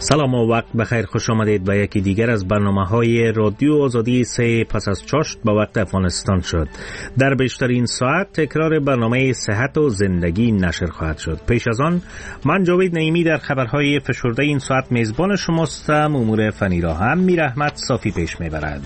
سلام و وقت بخیر، خوش آمدید به یکی دیگر از برنامه‌های رادیو آزادی 3 پس از چاشت به وقت افغانستان شد. در بیشترین ساعت تکرار برنامه صحت و زندگی نشر خواهد شد. پیش از آن من جاوید نعیمی در خبرهای فشرده این ساعت میزبان شماستم. امور فنی را هم میر احمد صافی پیش میبرد.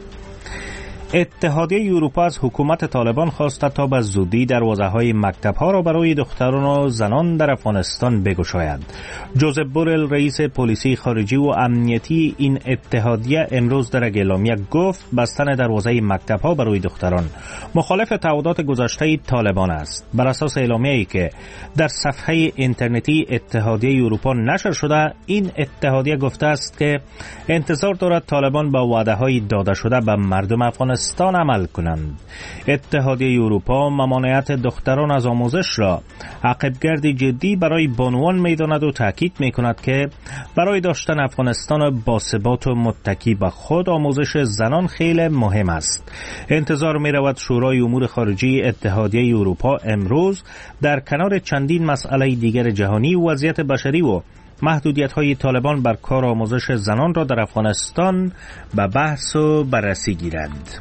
اتحادیه اروپا از حکومت طالبان خواسته تا به زودی دروازه‌های مکتب‌ها را برای دختران و زنان در افغانستان بگشاید. جوزف بورل رئیس پلیسی خارجی و امنیتی این اتحادیه امروز در اعلامیه گفت بستن دروازه مکتب‌ها برای دختران مخالف تعهدات گذشته طالبان است. بر اساس اعلامیه‌ای که در صفحه اینترنتی اتحادیه اروپا نشر شده، این اتحادیه گفته است که انتظار دارد طالبان با وعده‌های داده شده به مردم افغانستان عمل کنند. اتحادیه اروپا ممانعت دختران از آموزش را عقبگرد جدی برای بانوان می‌داند و تاکید می‌کند که برای داشتن افغانستان باثبات و متکی به خود آموزش زنان خیلی مهم است. انتظار می‌رود شورای امور خارجه اتحادیه اروپا امروز در کنار چندین مسئله دیگر جهانی وضعیت بشری و محدودیت‌های طالبان بر کار آموزش زنان را در افغانستان به بحث و بررسی گیرند.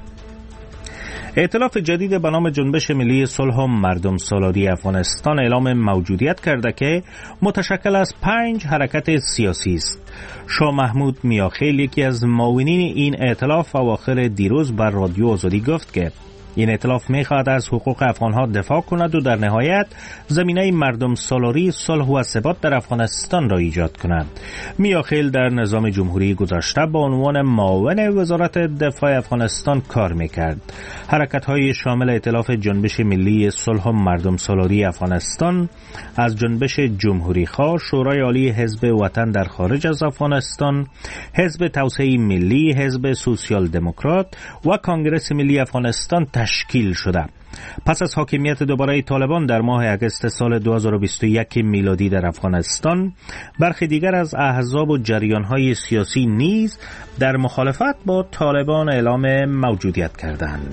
ائتلاف جدید به نام جنبش ملی صلح و مردم سالاری افغانستان اعلام موجودیت کرده که متشکل از 5 حرکت سیاسی است. شاه محمود میاخیل یکی از معاونین این ائتلاف اواخر دیروز بر رادیو آزادی گفت که این ائتلاف می‌خواهد از حقوق افغان‌ها دفاع کند و در نهایت زمینه مردم سالاری، صلح و ثبات در افغانستان را ایجاد کند. میاخیل در نظام جمهوری گذشته با عنوان معاون وزارت دفاع افغانستان کار می‌کرد. حرکت‌های شامل ائتلاف جنبش ملی صلح و مردم سالاری افغانستان از جنبش جمهوری‌خواه، شورای عالی حزب وطن در خارج از افغانستان، حزب توسعه ملی، حزب سوسیال دموکرات و کانگرس ملی افغانستان تشکیل شده. پس از حاکمیت دوباره طالبان در ماه اگست سال 2021 میلادی در افغانستان، برخی دیگر از احزاب و جریان‌های سیاسی نیز در مخالفت با طالبان اعلام موجودیت کردند.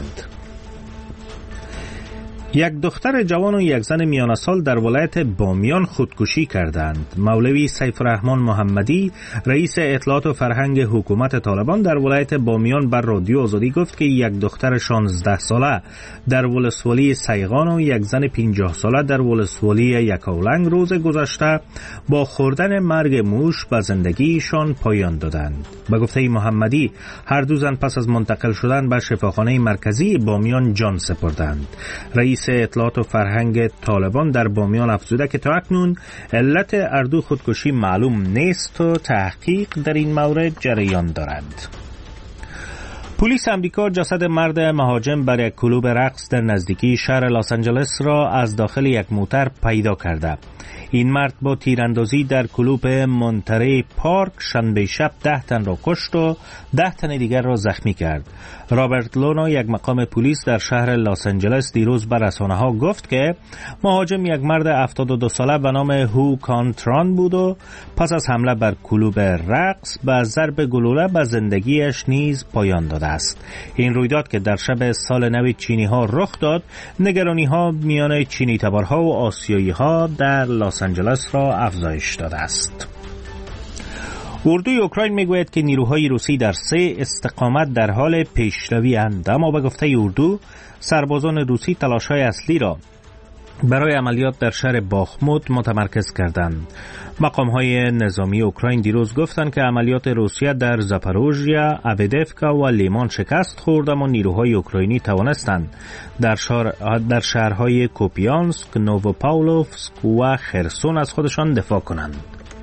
یک دختر جوان و یک زن میانه سال در ولایت بامیان خودکشی کردند. مولوی سیف الرحمن محمدی رئیس اطلاعات و فرهنگ حکومت طالبان در ولایت بامیان بر رادیو آزادی گفت که یک دختر 16 ساله در ولسوالی سیغان و یک زن 50 ساله در ولسوالی یکاولنگ روز گذشته با خوردن مرگ موش به زندگیشان پایان دادند. به گفته محمدی هر دو زن پس از منتقل شدن به شفاخانه مرکزی بامیان جان سپردند. رئیس اطلاعات و فرهنگ طالبان در بامیان افزوده که تا اکنون علت اردو خودکشی معلوم نیست و تحقیق در این مورد جریان دارد. پلیس امریکا جسد مرد مهاجم بر یک کلوب رقص در نزدیکی شهر لس آنجلس را از داخل یک موتر پیدا کرده. این مرد با تیراندازی در کلوب مونتری پارک شنبه شب 10 تن را کشت و 10 تن دیگر را زخمی کرد. رابرت لونا یک مقام پلیس در شهر لس آنجلس دیروز بر رسانه‌ها گفت که مهاجم یک مرد 72 ساله به نام هو کانتران بود و پس از حمله بر کلوب رقص با ضرب گلوله به زندگیش نیز پایان داده است. این رویداد که در شب سال نو چینی‌ها رخ داد، نگرانی‌ها میان چینی تبارها و آسیایی‌ها در لس آنجلس را افزایش داده است. اردوی اوکراین میگوید که نیروهای روسی در 3 استقامت در حال پیشروی اند، اما به گفته اردو سربازان روسی تلاش‌های اصلی را برای عملیات در شهر باخموت متمرکز کردند. مقام‌های نظامی اوکراین دیروز گفتند که عملیات روسیه در زاپاروژیا، اویدفکا و لیمان شکست خورد، اما نیروهای اوکراینی توانستند در شهرهای کوپیانسک، نووپاولوفسک و خرسون از خودشان دفاع کنند.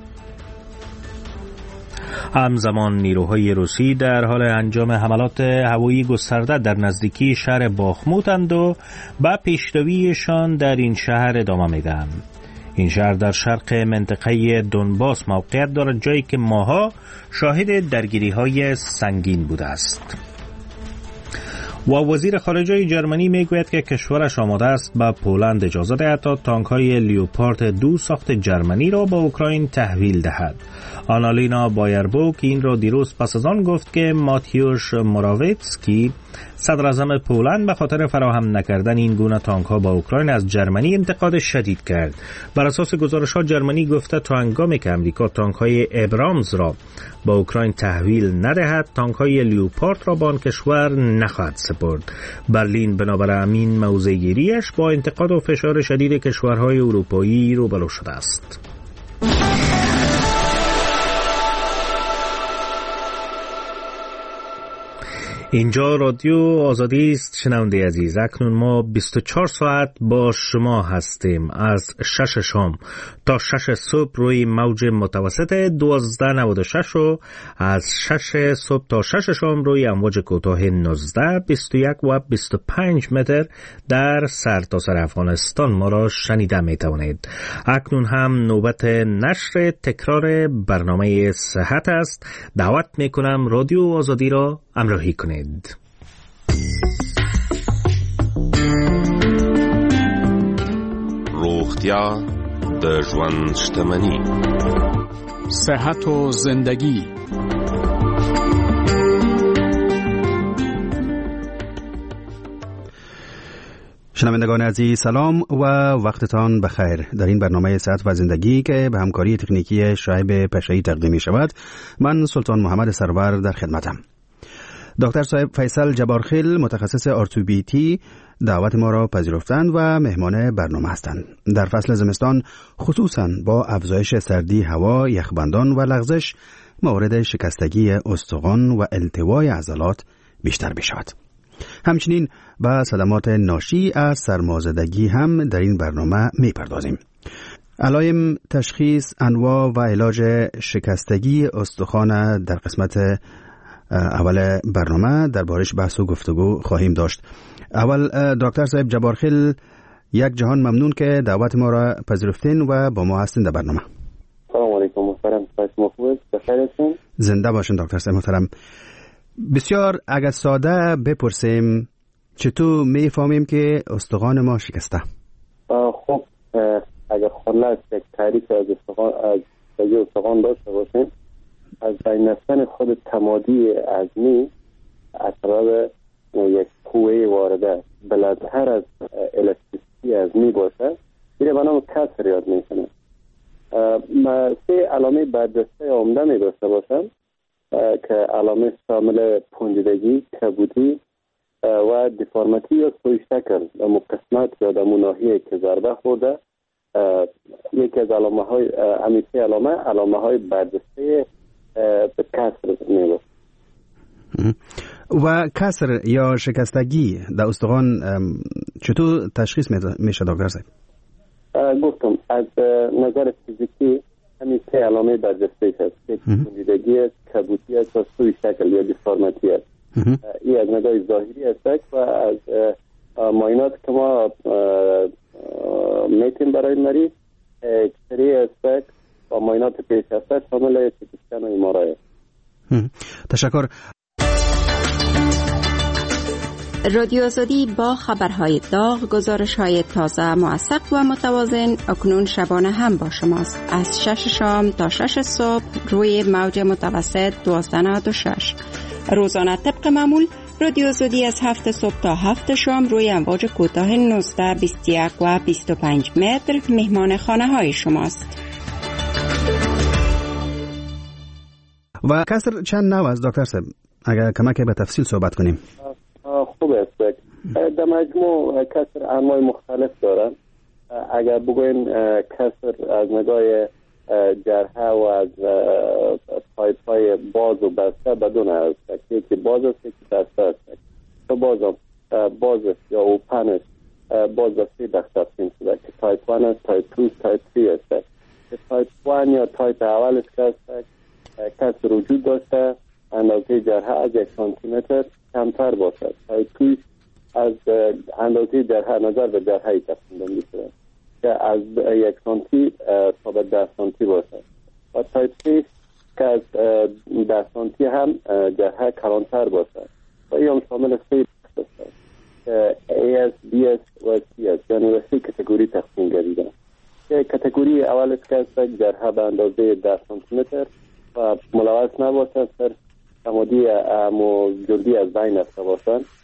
همزمان نیروهای روسی در حال انجام حملات هوایی گسترده در نزدیکی شهر باخموتند و با پیشرویشان در این شهر ادامه میدهند. این شهر در شرق منطقه دونباس موقعیت دارد، جایی که ماها شاهد درگیری‌های سنگین بوده است. و وزیر خارجه جرمنی میگوید که کشورش آماده است به پولند اجازه دهد تا تانک‌های لیوپارد 2 ساخت جرمنی را به اوکراین تحویل دهد. آنالینا بایربوک این را دیروز پس از آن گفت که ماتیوش موراویتسکی صدر اعظم پولند به خاطر فراهم نکردن این گونه تانک‌ها با اوکراین از جرمنی انتقاد شدید کرد. بر اساس گزارش‌ها جرمنی گفته تا هنگامی که امریکا تانک‌های ابرامز را با اوکراین تحویل ندهد، تانک‌های لیوپارد را به آن کشور نخواهد سپرد. برلین بنابر همین موضع‌گیری‌اش با انتقاد و فشار شدید کشورهای اروپایی روبرو شده است. اینجا رادیو آزادی است. شنونده عزیز، اکنون ما 24 ساعت با شما هستیم، از 6 شام تا 6 صبح روی موج متوسط 1296 و از 6 صبح تا 6 شام روی امواج کوتاه 19، 21 و 25 متر در سرتاسر افغانستان ما را شنیده می توانید. اکنون هم نوبت نشر تکرار برنامه صحت است. دعوت می کنم رادیو آزادی را همراهی کنید. روغتیا د ژوند شتمني، صحت و زندگی. شنوندگان عزیز سلام و وقتتان بخیر. در این برنامه صحت و زندگی که به همکاری تکنیکی شعیب پشایی تقدیم می شود، من سلطان محمد سرور در خدمتم. دکتر صاحب فیصل جبارخیل متخصص ارتوپدی دعوت ما را پذیرفتند و مهمان برنامه هستند. در فصل زمستان خصوصاً با افزایش سردی هوا، یخبندان و لغزش مورد شکستگی استخوان و التوای عضلات بیشتر بشود. همچنین به صدمات ناشی از سرمازدگی هم در این برنامه میپردازیم. علایم، تشخیص، انواع و علاج شکستگی استخوان در قسمت اول برنامه دربارش بحث و گفتگو خواهیم داشت. اول دکتر صاحب جبارخیل، یک جهان ممنون که دعوت ما را پذیرفتین و با ما هستین در برنامه. سلام علیکم محترم، خوب بخیر هستین؟ زنده باشین دکتر صاحب محترم. بسیار اگر ساده بپرسیم چطور میفهمیم که استخوان ما شکسته؟ خب اگر خلاص یک تعریف از استخوان داشته باشیم، از بین رفتن خود تمادی عظمی از طرف یک قوه وارده بلندتر از الاستیسیتی عظمی باشه، میره به نام کسر یاد میکنه. سه علامه برجسته عمده می داشته باشن که علامه شامل پنجیدگی، کبودی و دیفارماتی یا سوی شکل در قسمت یا در ناحیه که ضربه خورده. یکی از علامه های برجسته به کسر میگه. و کسر یا شکستگی در استخوان چطور تشخیص میشه دکتر صاحب؟ گفتم از نظر فیزیکی همین سه علامه برجسته هست که پنجیدگی است، کبودی است و سوی شکل یا دیفارماتی است. این از نگاه ظاهری است و از معاینات که ما میتیم برای مریض اکسری است و معاینات پیش است شامل سی تی اسکن و ام آر آی. تشکر. رادیو آزادی با خبرهای داغ، گزارش‌های تازه، موثق و متوازن اکنون شبانه هم با شماست. از 6 شام تا 6 صبح روی موج متوسط 1296. روزانه طبق معمول رادیو آزادی از 7 صبح تا 7 شام روی امواج کوتاه 19، 21 و 25 متر مهمان خانه‌های شماست. و کسر چند نوع است دکتر صاحب؟ اگر کمک به تفصیل صحبت کنیم. خوب است. در مجموع کسر انواع مختلف دارن. اگر بگوین کسر از نگاه جرحه و از تایپ های باز و بسته بدون است. یکی باز است، یکی بسته است. تو باز است یا اوپن است، باز است در تقسیم شده که تایپ 1 است، تایپ 2 تایپ 3 است. تایپ 1 یا تایپ اول است که کسر وجود داشته اندازه جرحه از 1 سانتی متر کمتر باشد. تایپ 2 از اندازه جرحه نظر به جرحه تقسیم بندی شده که از 1 سانتی تا به 10 سانتی باشد و تایپ 3 که از 10 سانتی هم جرحه کلانتر باشد و این هم شامل 3 بخش است که AS, BS و CS یعنی به 3 کتگوری تقسیم گردیده. که کتگوری اول است که جرحه به اندازه 10 سانتی متر و ملوث نباشد، تمادی جلدی از بین رفته باشند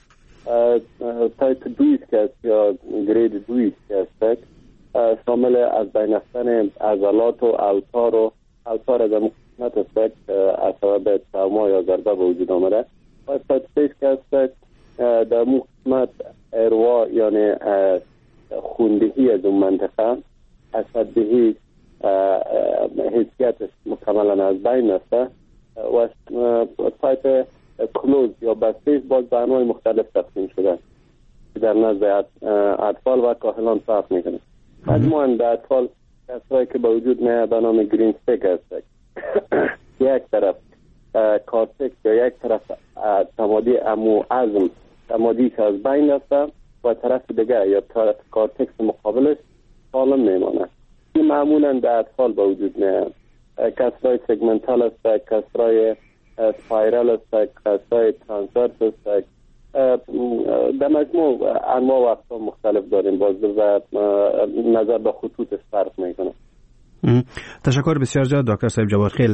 تایپ 2 که است یا گرید 2 که است، شامل از بین رفتن عضلات و اوتار از قسمت است از سبب تروما یا ضربه به وجود آمده. و تایپ 3 که است در قسمت اروا یعنی خوندهی از اون منطقه عصبدهی حیثیت مکملا از بین است. و تایپ کلوز یا بسته باز به انواع مختلف تقسیم شده در نزد اطفال و کاهلان فرق میکنه. مجموعاً در اطفال کسایی که به وجود میاد به نام گرین استیک است. یک طرف کارتکس یا یک طرف تمادی امو عظم تمادی که از بین است و طرف دیگه یا طرف کارتکس مقابلش سالم میمانه. این معمولاً در اطفال به وجود میاد. کسرای سگمنتال است، کسرای سپایرال است، کسرای ترانسورس است. در مجموع انواع و اقسام مختلف داریم باز و نظر به خطوطش فرق میکنه. تشکر بسیار زیاد دکتر صاحب جواد خیل.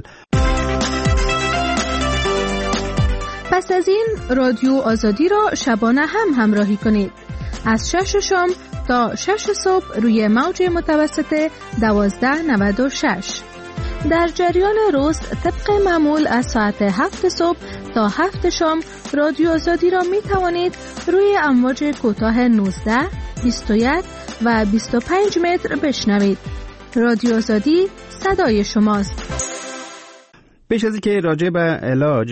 پس از این رادیو آزادی را شبانه هم همراهی کنید از 6 شام تا 6 صبح روی موج متوسط 1296. در جریان روز طبق معمول از ساعت 7 صبح تا 7 شام رادیو آزادی را می توانید روی امواج کوتاه 19، 21 و 25 متر بشنوید. رادیو آزادی صدای شماست. پیش از اینکه راجع به علاج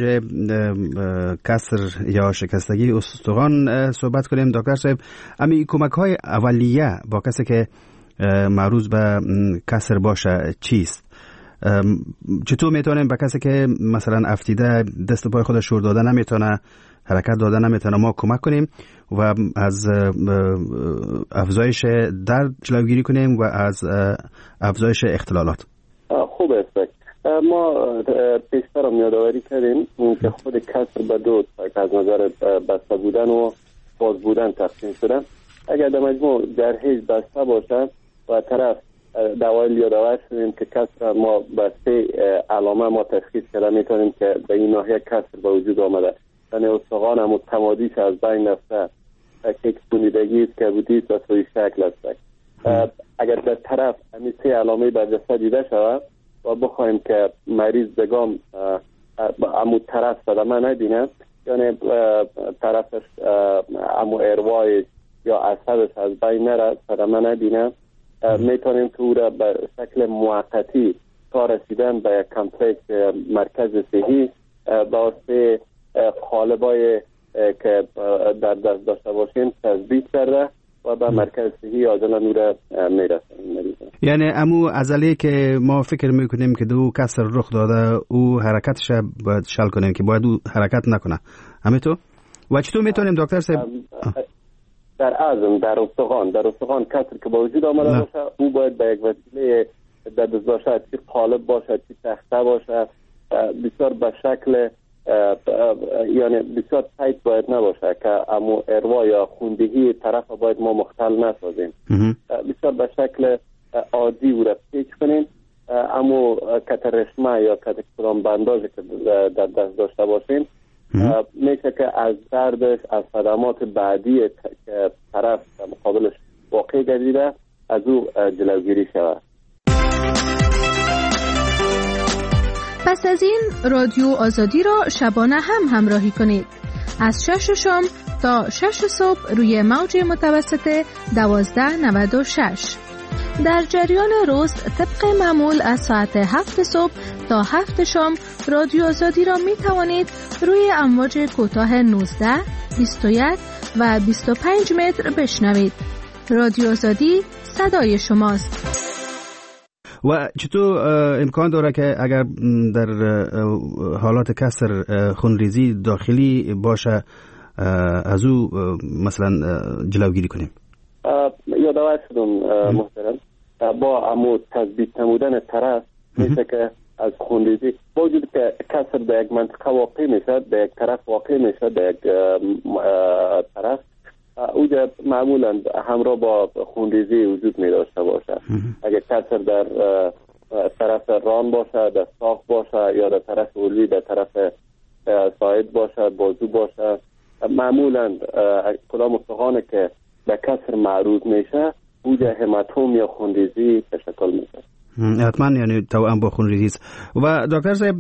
کسر یا شکستگی استخوان صحبت کنیم دکتر صاحب، امی کمک‌های اولیه با کسی که معروض به کسر باشه چیست؟ چطور میتونیم به کسی که مثلا افتیده دست و پای خودش شور داده نمیتونه، حرکت داده نمیتونه، ما کمک کنیم و از افزایش درد جلوگیری کنیم و از افزایش اختلالات؟ خوب است. ما پیشتر هم یادآوری کردیم که خود کسر به دو از نظر بسته بودن و باز بودن تقسیم شده. اگر در مجموع جرحه‌اش بسته باشه و طرف دوایل یادآور شدیم که کسر ما به 3 علامه ما تشخیص کرده میتونیم که به این ناحیه کسر به وجود آمده. یعنی استخوان هم تمادیش از بین رفته، کشیدگی است، کبودی است و سوی شکل است. اگر در طرف همین 3 علامه بر جسد دیده شود و بخوایم که مریض بگم امو طرف صدمه نبینه، یعنی طرفش امو اروایش یا عصبش از بین نره صدمه نبینه، میتونیم که او را به شکل موقتی تا رسیدن به یک کمپلکس مرکز صحی واسه قالبای که در دست داشته باشیم تثبیت کرده و به مرکز صحی عاجلا او را میرسونیم. یعنی امو عضله که ما فکر میکنیم که دو کسر رخ داده او حرکتش باید شل کنیم که باید او حرکت نکنه، همینطور؟ و چطور میتونیم دکتر صاحب در عظم در استخوان کسر که با وجود آمده باشه او باید به یک وسیله در دست باشه، چی قالب باشه چی تخته باشه، بسیار به شکل یعنی بسیار تایت باید نباشه که امو اروا یا خوندگی طرف باید ما مختل نسازیم. بسیار به شکل عادی او را پیچ کنیم. امو کترشمه یا کترکتران بنداژ که در دست داشته باشیم میشه که از دردش از صدمات بعدی که طرف مقابلش واقع گردیده از او جلوگیری شود. پس از این رادیو آزادی را شبانه هم همراهی کنید از 6 شام تا 6 صبح روی موج متوسط 1296. در جریان روز طبق معمول از ساعت 7 صبح تا 7 شام رادیو آزادی را می توانید روی امواج کوتاه 19، 21 و 25 متر بشنوید. رادیو آزادی صدای شماست. و چطور امکان داره که اگر در حالات کسر خونریزی داخلی باشه از او مثلا جلوگیری کنیم؟ یادآور شدم محترم، با امو تثبیت نمودن طرف میشه که از خونریزی با وجود که کسر در یک منطقه واقع میشه، در یک طرف واقع میشه، در یک طرف اوجا معمولا همراه با خونریزی وجود می داشته باشه. اگر کسر در طرف ران باشه، در ساق باشه یا در طرف اولی، در طرف ساعد باشه، بازو باشه معمولا کدام استخوان که به کسر معروض میشه اوجه هماتوم یا خونریزی تشکل میشه. حتما یعنی توأم با خونریزی. و دکتر صاحب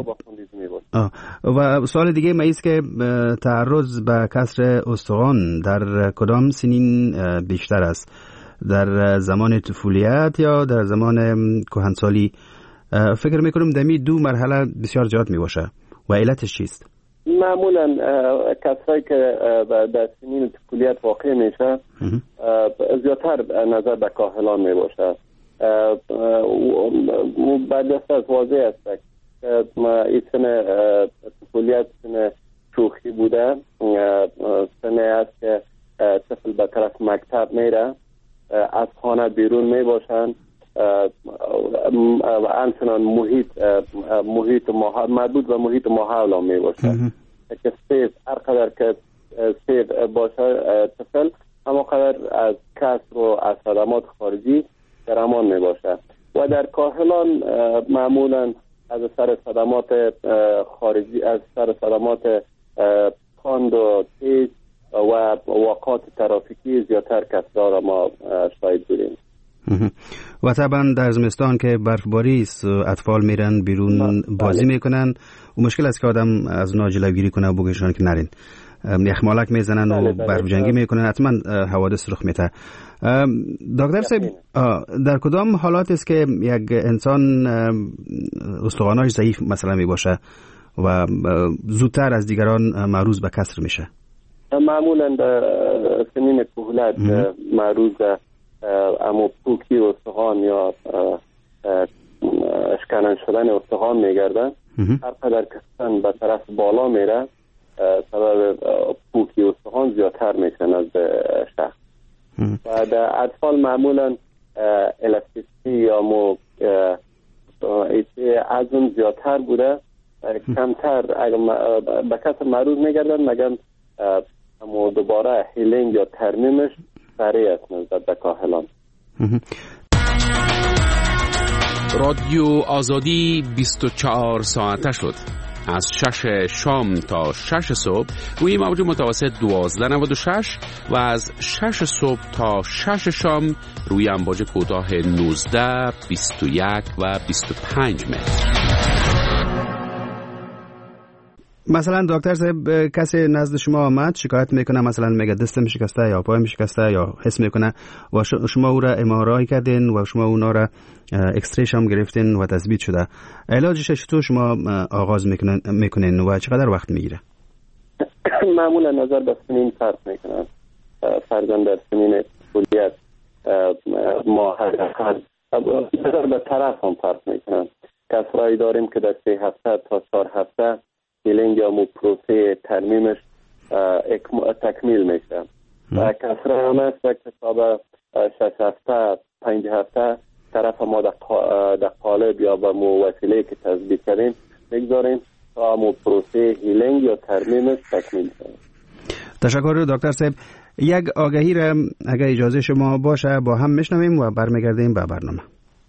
و سوال دیگه ما است که تعرض به کسر استخوان در کدام سنین بیشتر است؟ در زمان طفولیت یا در زمان کهنسالی؟ فکر میکنم دمی دو مرحله بسیار زیاد میباشه و علتش چیست؟ معمولا کسایی که در سنین طفولیت واقع میشه زیادتر نظر به کاهلان میباشه. بعد از واضح است که این سن طفولیت سن شوخی بوده، سنه است که طفل به طرف مکتب میره، از خانه بیرون میباشند و همچنان محیط مربوط به محیط ماحول میباشه که سیف هر قدر که سیف باشه طفل اما قدر از کسر و از صدمات خارجی در امان میباشه. و در کاهلان معمولا از سر صدمات خارجی، از سر صدمات کاند و تیز و واقعات ترافیکی زیادتر کسر ما شاید بودیم. و طبعا در زمستان که برفباری است اطفال میرن بیرون بازی میکنن و مشکل است که آدم از اونا جلوگیری کنه و بگوشن که نرین، یخمالک میزنن و برف جنگی میکنن، حتما حوادث رخ میده. دکتر صاحب در کدام حالات است که یک انسان استخواناش ضعیف مثلا میباشه و زودتر از دیگران معروض به کسر میشه؟ معمولا در سنین کهولت معروض اما پوکی استخوان یا اشکنن شدن استخوان میگردن. هر قدر کسان به طرف بالا میره سبب پوکی استخوان زیادتر میشن از شخص. و در اطفال معمولا الاستیسیتی یا عظم زیادتر بوده، کمتر به کسر معروض میگردن، مگر اما دوباره هیلینگ یا ترمیمش سریع است نسبت به کاهلان. رادیو آزادی 24 ساعته شد. از 6 شام تا 6 صبح روی موج متوسط 1296 و از 6 صبح تا 6 شام روی امواج کوتاه 19، 21 و 25 متر. مثلا دکتر صاحب کسی نزد شما آمد شکایت میکنه، مثلا میگه دستم شکسته یا پایم شکسته یا حس میکنه و شما او را MRI کردین و شما اونا را اکسریش هم گرفتین و تثبیت شده، علاجش چطور شما آغاز میکنین و چقدر وقت میگیره؟ معمولا نظر به سنین فرق میکنن. فرزند در سنین طفولیت ما نظر به طرف هم فرق میکنن. کسرایی داریم که در 3 هفته تا 4 هفته هیلینگ یا پروسه ترمیمش تکمیل میشه و کسره هم است که حساب 6 هفته 5 هفته طرف ما در قالب یا با وسیله که تثبیت کردیم میگذاریم تا پروسه هیلینگ یا ترمیمش تکمیل شد. تشکر دکتر صاحب. یک آگهی را اگر اجازه شما باشه با هم میشنویم و برمیگردیم به برنامه.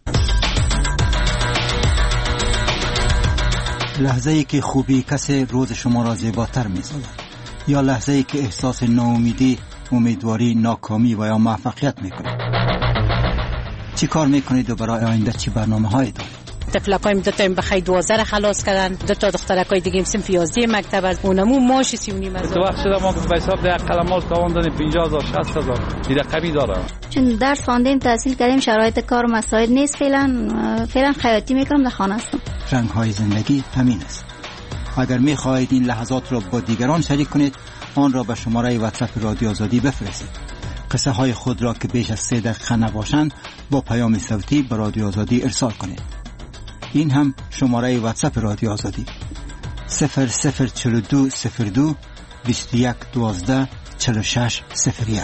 لحظه‌ای که خوبی کسی روز شما را زیباتر می‌سازد یا لحظه‌ای که احساس ناامیدی، امیدواری، ناکامی و یا موفقیت می‌کنید. چی کار می‌کنید و برای آینده چی برنامه‌هایی دارید؟ طفلکایم 2 تا بخیر 12 را خلاص کردن، 2 تا دخترکای دیگه صنف 11 مکتب از اونمو ماش 3.5 هزار. تو وقت شده ما به حساب در قلماس تواندن 50000 60000 دیگه کمی داره. چون درس خواندیم تحصیل کردیم شرایط کار مساعد نیست، فعلا خیاطی میکنم در خانه هستم. رنگ‌های زندگی همین است. اگر می‌خواهید این لحظات را با دیگران شریک کنید آن را به شماره واتساپ رادیو آزادی بفرستید. قصه های خود را که بیش از 3 دقیقه نباشند با پیام صوتی به رادیو آزادی ارسال کنید. این هم شماره واتساپ رادیو آزادی 004202 2112 4601.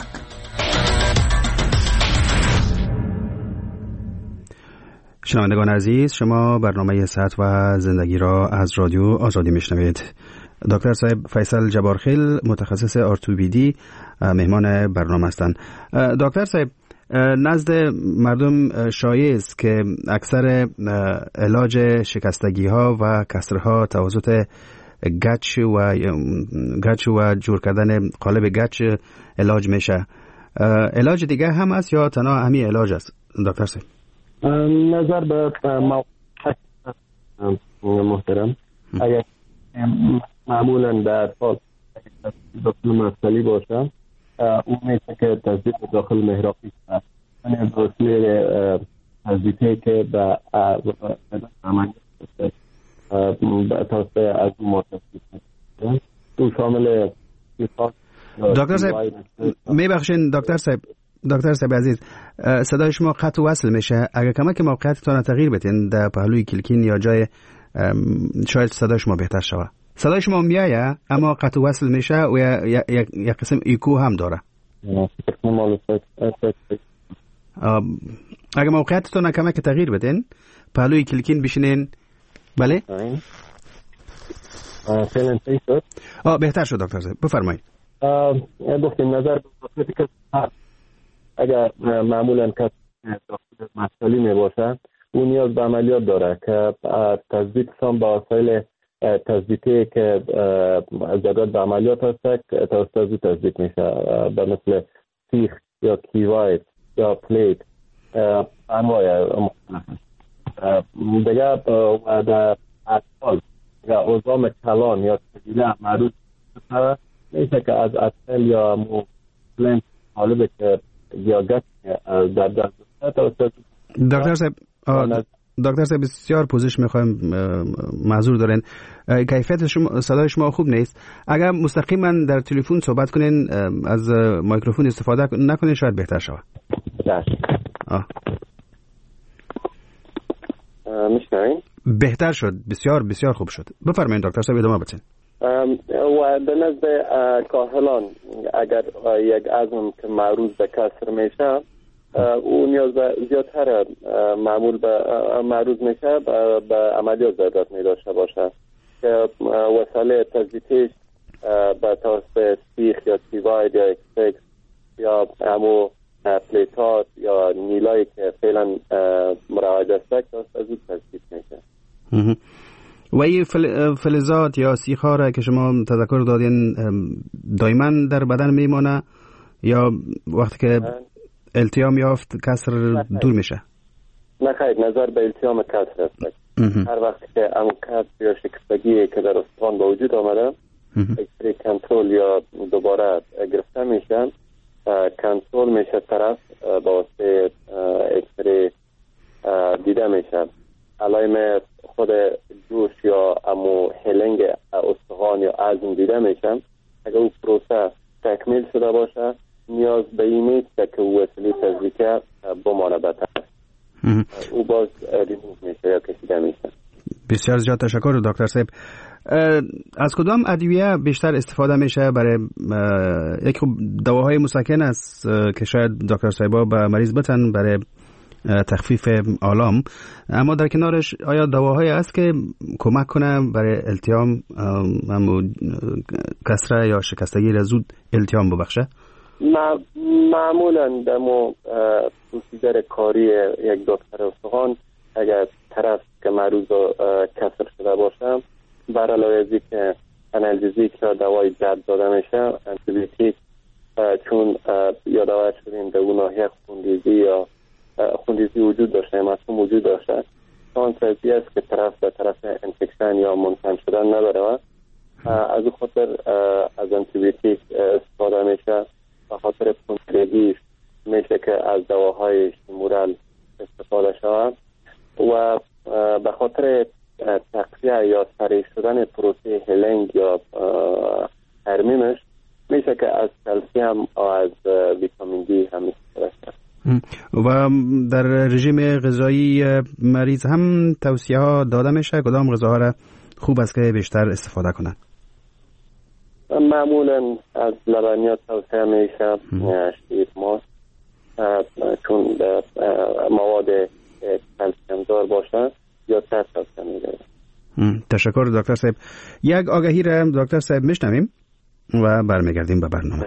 شنوندگان عزیز، شما برنامه صحت و زندگی را از رادیو آزادی میشنوید. دکتر صاحب فیصل جبارخیل متخصص ارتوپدی مهمان برنامه هستند. دکتر صاحب نزد مردم شایع است که اکثر علاج شکستگی ها و کسرها توسط گچ و جور کردن قالب گچ علاج میشه. علاج دیگه هم است یا تنها همین علاج است دکتر صاحب؟ نظر به موقعیت محترم، اگر معمولا در حال داخل مفصلی باشه اون میشه که تثبیت داخل محراقی است، یعنی وسیله تثبیتی که به عملیات توسط از ما تثبیت میشه. تو شامل دکتر صاحب میبخشین دکتر صاحب عزیز، صدای شما قطع وصل میشه. اگر کمک موقعیتتان تغییر بدین در پهلوی کلکین یا جای شاید صدای شما بهتر شود. صدای شما میایه اما قطع وصل میشه و یک قسم ایکو هم داره. اگر موقعیتتان کمک تغییر بدین پهلوی کلکین بشینین. بله فعلا صحیح شد؟ بهتر شد دکتر صاحب، بفرمایید. گفتیم نظر به که اگر معمولا کسی داخل مفصلی می باشه اون نیاز به عملیات داره که تثبیتشان با وسایل تثبیتی که زداد به عملیات هست که توسط تثبیت میشه، به مثل سیخ یا کیواید یا پلیت انواع مختلف. دیگه در اطفال یا عظام کلان یا سبیله معروض میشه که از اطفال یا پلنت حالبه که یا گچ در دست دکتر صاحب بسیار پوزش میخوایم، معذور دارین، کیفیت صدای شما خوب نیست. اگر مستقیما در تلفن صحبت کنین از میکروفون استفاده نکنین شاید بهتر شود. میشنوین؟ بهتر شد، بسیار بسیار خوب شد. بفرمایید دکتر صاحب ادامه بدین. و به نزد کاهلان اگر یک عظم که معروض به کسر میشه اون نیاز به زیادتر معروض میشه به عملیات ضرورت می داشته باشه که وسایل تثبیتیش به توسط سیخ یا تیواید یا اکسپکس یا همو پلیتات یا نیلایی که فعلا مروج است توسط از تثبیت میشه. و این فلزات یا سیخ‌ها را که شما تذکر دادین دائما در بدن میمانه یا وقتی که التیام یافت کسر دور میشه؟ نه خیر، نظر به التیام کسر است. هر وقت که امو کسر یا شکستگی که در استخوان به وجود آمده اکسری کنترل یا دوباره گرفته میشن، کنترل میشه طرف با واسطه اکسری دیده میشه علائم خود جوش یا امو هلنگ استخوان یا عظم دیده میشن. اگر او پروسه تکمیل شده باشه نیاز به این نیست که او وسیله تثبیت بمانه بتر، او باز ریموو میشه یا کشیده میشه. بسیار زیاد تشکر دکتر صاحب. از کدام ادویه بیشتر استفاده میشه برای یک دواهای مسکن است که شاید دکتر صاحبا به مریض بتن برای تخفیف آلام، اما در کنارش آیا دواهایی است که کمک کنه برای التیام کسره یا شکستگی را زود التیام ببخشه؟ معمولا دمو پروسیجر کاری یک دکتر استخوان اگر طرف که معروض کسر شده باشه بر علاوه از اینکه آنالژیک یا دوای جد داده میشه، انتیبیوتیک چون یادآور شدیم در اون ناحیه خونریزی وجود داشته، مفهوم وجود داشته، شانس ازی است که طرف به طرف انفکشن یا منتن شدن نبره. از اون خاطر از انتیبیوتیک استفاده میشه، به خاطر خونریزی میشه که از دواهای شیمورال استفاده شود و به خاطر تقویه یا سریع شدن پروسه هلنگ یا ترمیمش میشه که از کلسیم و از ویتامین دی هم استفاده شد. و در رژیم غذایی مریض هم توصیه ها داده میشه کدام غذاها را خوب است که بیشتر استفاده کنند؟ معمولا از لبنیات توصیه میشه، شیر، ماست، چون مواد کلسیم دار باشه یا ترس توصیه میشه. تشکر دکتر صاحب. یک آگهی را دکتر صاحب میشنویم و برمیگردیم به برنامه.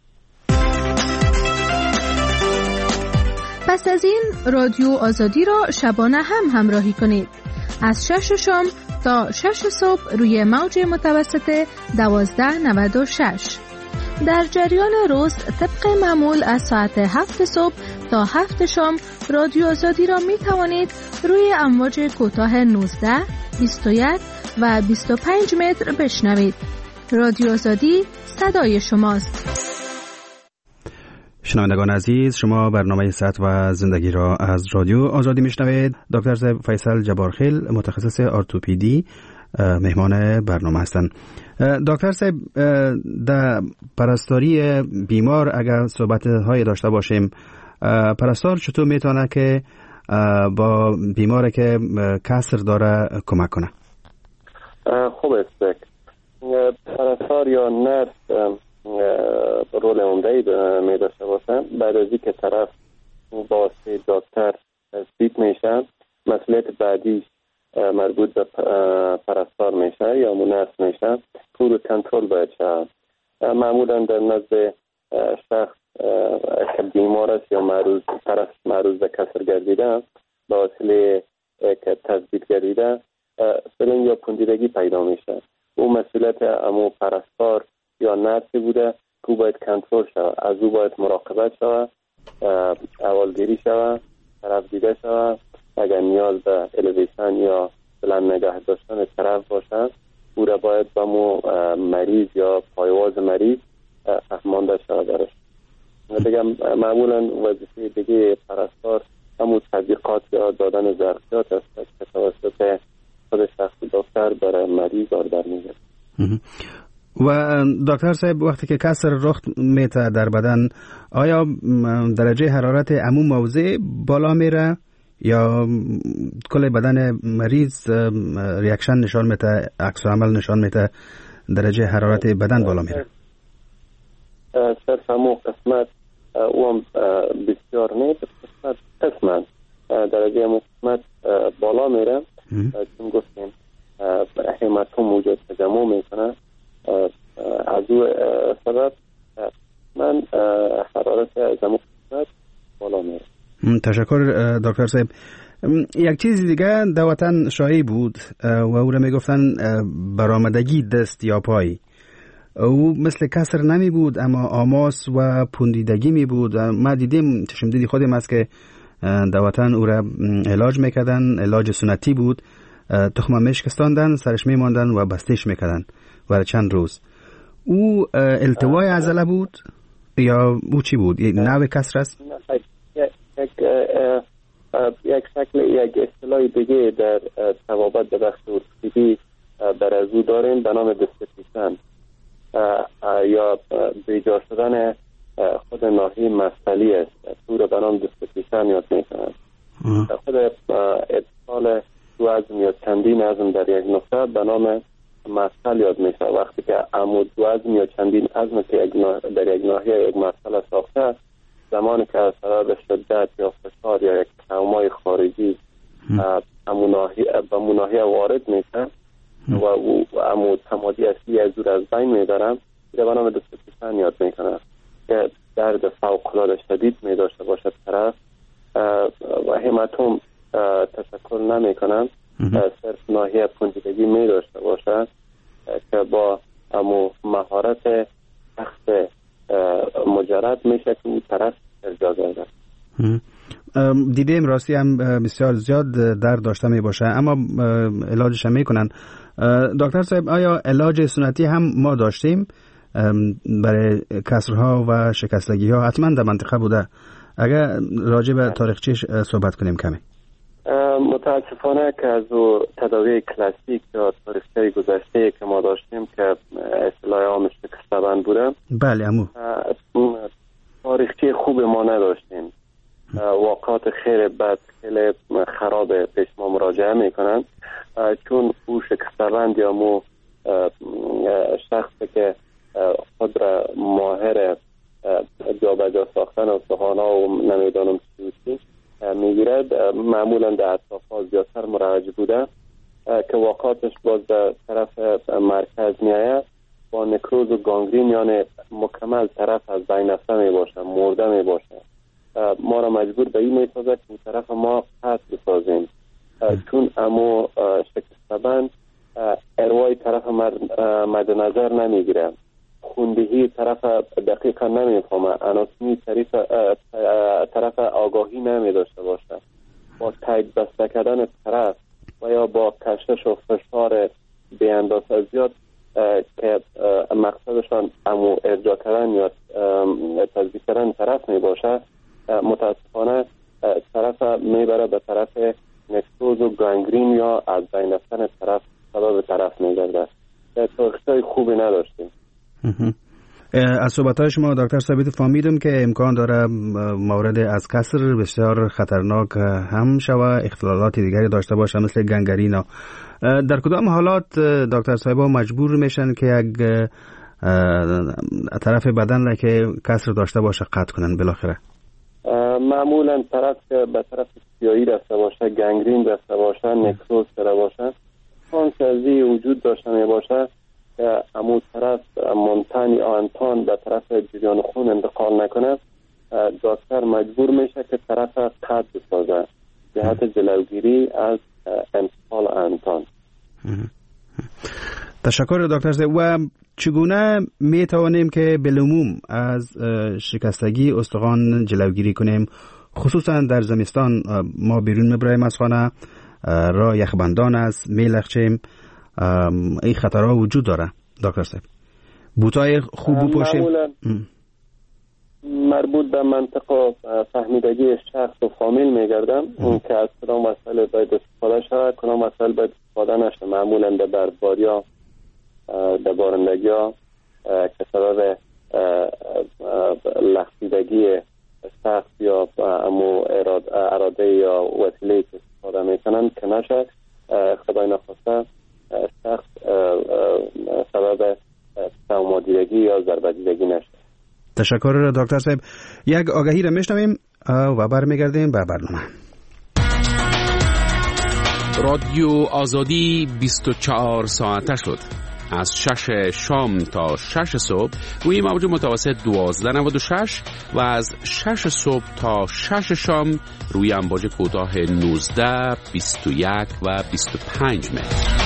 پس از این رادیو آزادی را شبانه هم همراهی کنید از 6 شام تا 6 صبح روی موج متوسط 1296. در جریان روز طبق معمول از ساعت 7 صبح تا 7 شام رادیو آزادی را می توانید روی امواج کوتاه 19، 21 و 25 متر بشنوید. رادیو آزادی صدای شماست. شنوندگان عزیز، شما برنامه صحت و زندگی را از رادیو آزادی میشنوید. دکتر فیصل جبارخیل، متخصص ارتوپدی، مهمان برنامه هستند. دکتر صاحب، در پرستاری بیمار اگر صحبت های داشته باشیم، پرستار چطور میتونه که با بیماری که کسر داره کمک کنه؟ خوب است. پرستار یا نرس رول عمده‌ای می داشته باشن. بعد از اینکه طرف با دکتر تثبیت میشه، مسئولیت بعدی مربوط به پرستار میشه یا نرس میشه. پور کنترل باید شد. معمولا در نزد شخص که بیمار است یا معروض به کسر گردیده، با وسیله که تثبیت گردیده فلنگ یا پوندیدگی پیدا میشه. او مسئولیت امو پرستار یا نرسی بوده که باید کنترل شود. از او باید مراقبت شود، اولگیری شود، طرف دیده شود. اگر نیاز به الیویشن یا بلند نگاه داشتن طرف باشه، او را باید به مو مریض یا پایواز مریض فهمانده شود درش. دیگه معمولا وظیفه دیگه پرستار همون تطبیقات یا دادن ظرفیات است که توسط خود شخص دکتر برای مریض در میگه. و دکتر صاحب، وقتی که کسر رخ میته در بدن، آیا درجه حرارت عموم موضع بالا میره یا کل بدن مریض ریاکشن نشان میده، عکس عمل نشان میده درجه حرارت بدن بالا میره؟ صرف همون قسمت او بسیار نیست، قسمت درجه همون قسمت بالا میره. چون گفتیم همتون موجود تجمع میکنه، از او سبب من حرارت از همون قسمت بالا میره. تشکر دکتر صاحب. یک چیز دیگه در وطن شایع بود و او را میگفتن برآمدگی دست یا پای. او مثل کسر نمی بود اما آماس و پوندیدگی می بود. ما دیدیم، چشم دیدی خودم است که در وطن او را علاج میکردن، علاج سنتی بود. تخمه میشکستاندن، سرش میماندن و بستش میکردن برای چند روز. او التوای عضله بود یا او چی بود؟ یک نوع کسر است؟ یک شکل، یک اصطلاح دیگه در توابط به بخش ارتوپدی بر از او داریم به نام دستپیشن یا بیجا شدن خود ناحیه مفصلی است. او را به نام دستپیشن یاد میکنن. خود اتصال دو عظم یا چندین عظم در یک نقطه به نام مفصل یاد میشه. وقتی که عمود دو عظم یا چندین عظم که در یک ناحیه یک مفصل ساخته، زمانی که از سبب شدت یا فشار یا یک ترومای خارجی به ناحیه وارد میشه و او عمود تمادی اصلی از دور از بین میبرن، به نام دستپیشن یاد میکنه که درد فوق‌العاده شدید میداشته باشد طرف و همتون تشکل نمیکنن، صرف ناحیه پوندیدگی میداشته باشد که با امو مهارت سخت مجرد میشه که اون طرف ارجاع گردد. دیدیم راستی هم بسیار زیاد درد داشته می باشه اما علاجش هم میکنن. دکتر صاحب، آیا علاج سنتی هم ما داشتیم برای کسرها و شکستگی ها؟ حتما در منطقه بوده. اگر راجع به تاریخچه‌اش صحبت کنیم کمی. متاسفانه که از تداوی کلاسیک یا تاریخچه گذشته که ما داشتیم که اصطلاح عامش شکستبند بوده، بله امو تاریخچه خوب ما نداشتیم. واقعات خیر بد خیلی خراب پیش ما مراجعه میکنن، چون او شکستبند یا مو شخصی که خود را ماهر جابجا ساختن استخوان‌ها و نمیدانم چی میگیرد، معمولا در اطراف‌ها زیادتر مروج بوده که واقعاتش باز در طرف مرکز میآید با نکروز و گانگرین، یعنی مکمل طرف از بین رفته میباشه، مرده میباشه. ما را مجبور به این میسازد که طرف ما قطع بسازیم، چون امو شکستبند اروای طرف مد نظر نمیگیره، خوندهی طرف دقیقا نمیفهمه، اناتومی طرف آگاهی نمی داشته باشه، با تایید بسته کردن طرف و یا با کشش و فشار به اندازه زیاد که مقصدشان امو ارجاع کردن یا تضبیط کردن طرف می باشه، متاسفانه طرف میبره به طرف نکروز و گانگرین یا از بین رفتن طرف سبب طرف میگرده. توقیقای خوبی نداشتیم. از صحبت‌های شما دکتر ثابت فهمیدم که امکان داره مورد از کسر بسیار خطرناک هم شوه، اختلالات دیگری داشته باشه مثل گانگرینا. در کدام حالات دکتر صاحبا مجبور میشن که یک طرف بدن را که کسر داشته باشه قطع کنن بالاخره؟ معمولا طرف که به طرف سیایی رفته باشه، گانگرین رفته باشه، نکروز شده باشه، خونسازی وجود داشته می باشه که امو طرف منتنی آنتان به طرف جریان خون انتقال نکنه، دکتر مجبور میشه که طرف قطع بسازه جهت جلوگیری از انتقال آنتان. تشکر دکتر صاحب. و چگونه می توانیم که بالعموم از شکستگی استخوان جلوگیری کنیم، خصوصا در زمستان ما بیرون میبریم از خانه، راه یخبندان است، میلخچیم، این خطرها وجود داره دکتر صاحب؟ بوتای خوب بپوشیم؟ مربوط به منطقه فهمیدگی شخص و فامیل میگردم اون که از کدام مسئله باید استفاده شود، کدام مسئله باید استفاده نشه. معمولا در برفباری ها، در بارندگی ها که سبب لخزیدگی سخت یا امو اراده یا وسیله که استفاده میکنن که نشه، خدای نخواسته سخت سبب تومادیدگی یا ضربه‌دیدگی نشه. تشکر دکتر صاحب. یک آگهی را میشنویم و برمیگردیم به برنامه. رادیو آزادی 24 ساعته شد. از 6 شام تا 6 صبح روی موج متوسط 1296 و از 6 صبح تا 6 شام روی امواج کوتاه 19، 21 و 25 متر.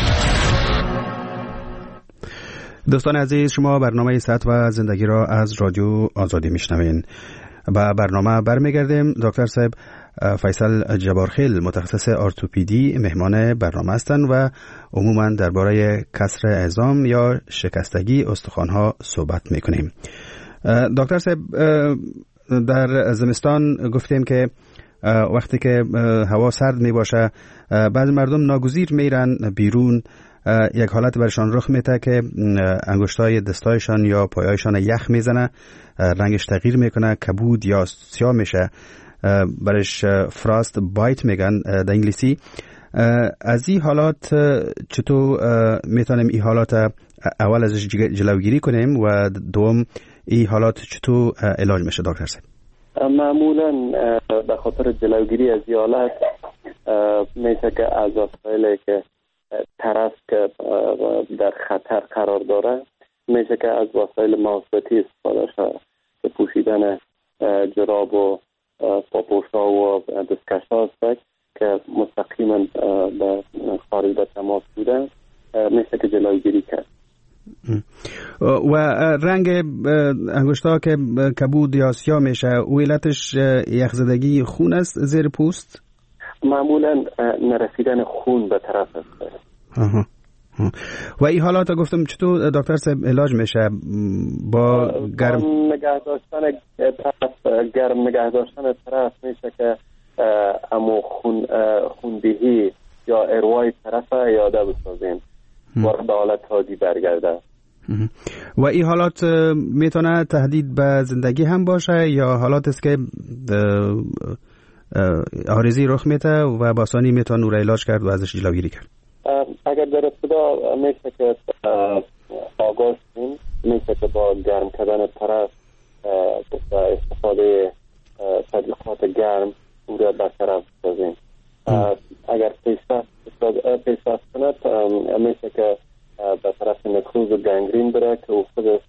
دوستان عزیز، شما برنامه صحت و زندگی را از رادیو آزادی میشنوین. با برنامه برمیگردیم. دکتر صاحب فیصل جبارخیل متخصص ارتوپدی مهمان برنامه هستند و عموما درباره کسر عظام یا شکستگی استخوان‌ها صحبت میکنیم. دکتر صاحب، در زمستان گفتیم که وقتی که هوا سرد می باشه بعضی مردم ناگزیر میرن بیرون، یک حالت برشان رخ میده که انگشتای دستایشان یا پایایشان یخ میزنه، رنگش تغییر میکنه، کبود یا سیاه میشه، برش فراست بایت میگن در انگلیسی. از این حالات چطور میتونیم این حالات اول ازش جلوگیری کنیم و دوم این حالات چطور علاج میشه دکتر صاحب؟ معمولا به خاطر جلوگیری از این حالت میشه که از وسایلی که طرف که در خطر قرار داره میشه که از وسایل محافظتی استفاده شود، که پوشیدن جراب و پاپوشا و دستکش‌ها است که مستقیما به خارج به تماس بودن میشه که جلوگیری کرد. و رنگ انگشت‌ها که کبود یا سیاه میشه، علتش یخزدگی خون است زیر پوست؟ معمولا نرسیدن خون به طرف است. و این حالات گفتم چطور دکتر صاحب علاج میشه؟ با گرم نگه داشتن طرف میشه که امو خوندهی یا اروای طرف یاده بسازیم و به حالت عادی برگرده. و این حالات میتونه تهدید به زندگی هم باشه یا حالات است که آرزی رخ میده و با آسانی میتونه او را علاج کرد و ازش جلوگیری کرد؟ اگر در ابتدا میشه که آگاه شیم، میشه که با گرم کردن طرف و استفاده تطبیقات گرم او را برطرف بسازیم. اگر پیشرفت کند میشه که به طرف نکروز و گانگرین بره که او خودش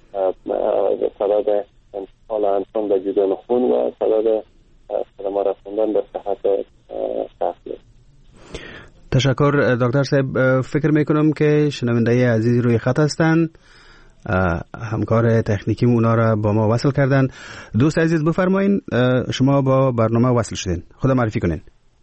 سبب انتقال انسان به جریان خون و سبب سلامت رساندن به صحت شخصی. تشکر دکتر صاحب. فکر میکنم که شنونده عزیزی روی خط هستند، همکار تکنیکی اونا را با ما وصل کردن. دوست عزیز بفرمایین، شما با برنامه وصل شدین، خدا معرفی کنین.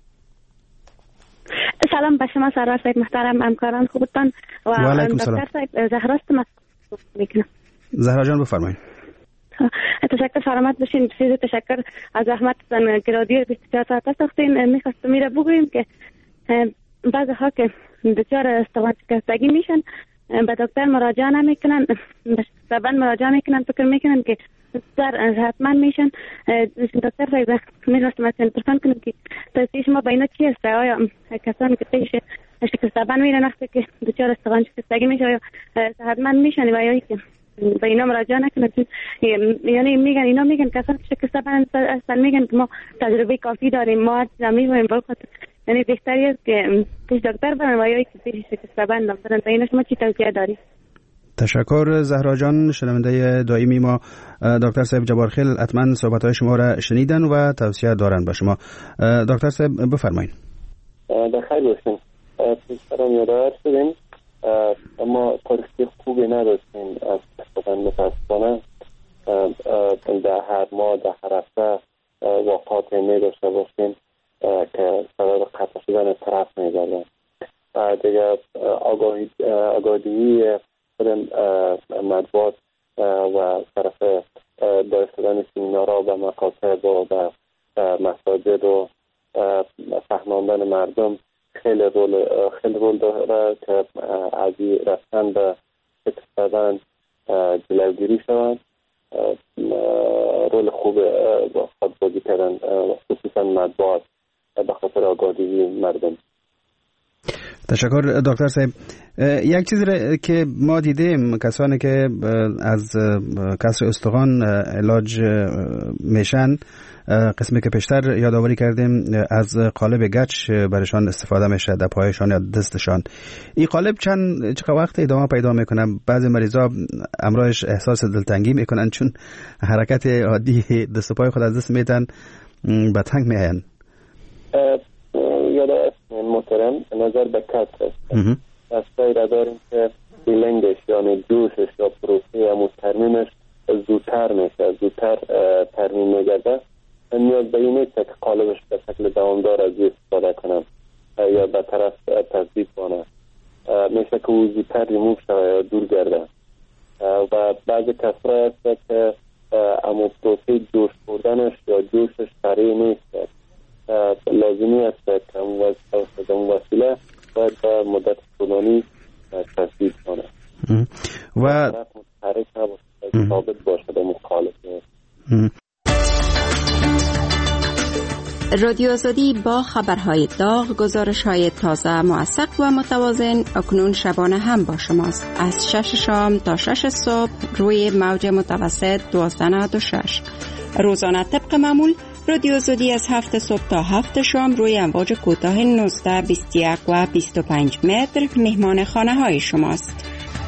سلام به شما سرور صاحب محترم، همکاران خوبتان و دکتر صاحب زهراست میکنم. زهرا جان بفرمایید. تشکر، سلامت باشین. بسیار تشکر از زحمتتان که رادیو 24 ساعته ساختین. میخواستم میره بگویم که بعضی ها که دچار استخوان شکستگی میشن به دکتر مراجعه نمیکنن، به زبان مراجعه میکنن، فکر میکنن که در حتما میشن. دکتر صاحب میخواستم از پرسان کنم که توصیه شما به اینا چی است؟ آیا کسانی که پیش شکستگی میرن وقتی که دچار استخوان شکستگی میشه آیا حتما میشن و یا که به اینا مراجعه نکنن؟ یعنی میگن اینا میگن کسانی که شکستگی هستن میگن که ما تجربه کافی داریم، ما نمی‌بینیم، یعنی بهتری است که پیش دکتر برن و یا که پیش شکستگی برن. تا اینا شما چی توصیه دارید؟ تشکر زهرا جان، شنونده دائمی ما. دکتر صاحب جبارخیل حتما صحبت‌های شما را شنیدن و توصیه دارن به شما. دکتر صاحب بفرمایید. بخیر باشین. پیشترم یادآور شدیم اما تاریخی خوبی نداشتیم از استفاده متاسفانه. در هر ماه در هر هفته وقات می داشته باشیم که سبب قطع شدن طرف می گردن. دیگه آگاهی مطبوعات و طرف داشتن سیمینارها و مکاتب و مساجد و فهماندن مردم خیلی رول داره که از رفتن به شکستگی جلوگیری شوند. رول خوب خود بازی کردن خصوصا مطبوعات به خاطر آگاهی مردم. تشکر دکتر صاحب. یک چیزی که ما دیدیم کسانی که از کسر استخوان علاج میشن، قسمی که پیشتر یادآوری کردیم از قالب گچ برشان استفاده میشه در پایشان یا دستشان. این قالب چقدر وقت ادامه پیدا میکنه؟ بعضی مریضا امروزش احساس دلتنگی میکنن چون حرکت عادی دست و پای خود از دست میدن به تنگ میاین. یادآور محترم نظر به کسر است. کسری را داریم که بیلنگش یعنی جوشش یا پروسه همون ترمیمش زودتر میشه، زودتر ترمیم میگرده. نیاز به این نیست که قالبش به شکل دوامدار از استفاده کنم یا به طرف تثبیت کنه. میشه که او زودتر ریموف شده یا دور گرده. و بعضی کسرها هست که همون پروسه جوش بردنش یا جوشش سریع نیست. لازمی است که اون وسیله باید به مدت طولانی تثبیت کنه و متحرک نباشه، ثابت باشه به مخالف. رادیو آزادی با خبرهای داغ، گزارش‌های تازه، موثق و متوازن اکنون شبانه هم با شماست. از 6 شام تا 6 صبح روی موج متوسط 1296. روزانه طبق معمول رادیو آزادی از 7 صبح تا 7 شام روی امواج کوتاه 19، 21 و 25 متر مهمان خانه های شماست.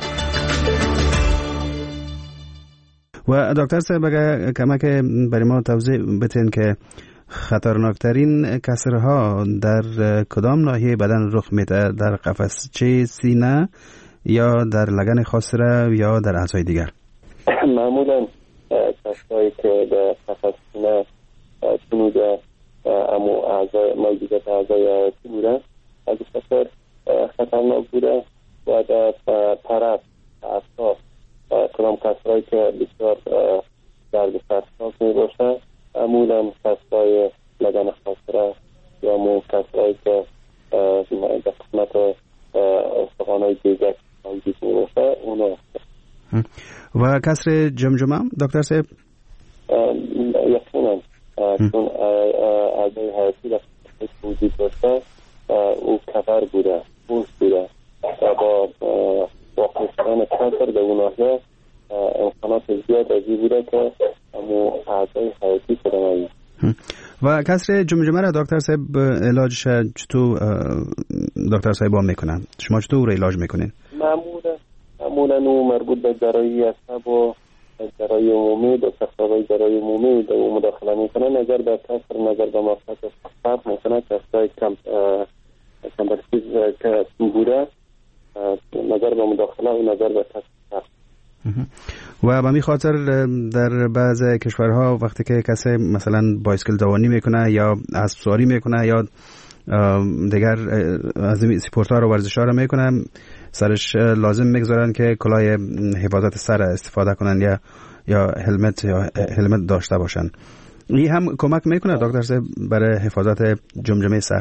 و دکتر صاحب اگر کمک برای ما توضیح بدین که خطرناکترین کسرها در کدام ناحیه بدن رخ میده؟ در قفسچه سینه یا در لگن خاصره یا در اعضای دیگر؟ معمولا کسرهایی که در قفس سینه بوده امو اعضای موجودات اعضای بوده از خطر خطرناک بوده و در طرف اعصاب کدام کسرهایی که بسیار درد سرسناک می باشه معمولا کسرهای لگن خاصره یا مو کسرهایی که در قسمت استخوان‌های دیگر موجود می باشه اونا. و کسر جمجمه دکتر صاحب؟ یقینا چون اعضای حیاتی در وجود داشته او کفر بوده، پوست بوده و با واقع شدن کسر در اون ناحیه امکانات زیاد ازی بوده که همون اعضای حیاتی شده نهید. و کسر جمجمه را دکتر صاحب علاجش چطور دکتر صاحب هم میکنن؟ شما چطور علاج میکنین؟ معمولا او مربوط به جراحی عصب و جراحی عمومی در سخت‌های جراحی عمومی در او مداخله میکنه. نظر به کسر، نظر به مفصل فرق میکنه. کسرهای کمبرسیز که بوده نظر به مداخله و نظر به تصفیه. و به می خاطر در بعض کشورها وقتی که کسی مثلا بایسکل دوانی میکنه یا اسب سواری میکنه یا دیگر از این سپورت‌ها رو ورزش‌ها رو میکنه، سرش لازم میگذارن که کلاه حفاظت سر استفاده کنن یا هلمت داشته باشن. این هم کمک میکنه دکتر صاحب برای حفاظت جمجمه سر؟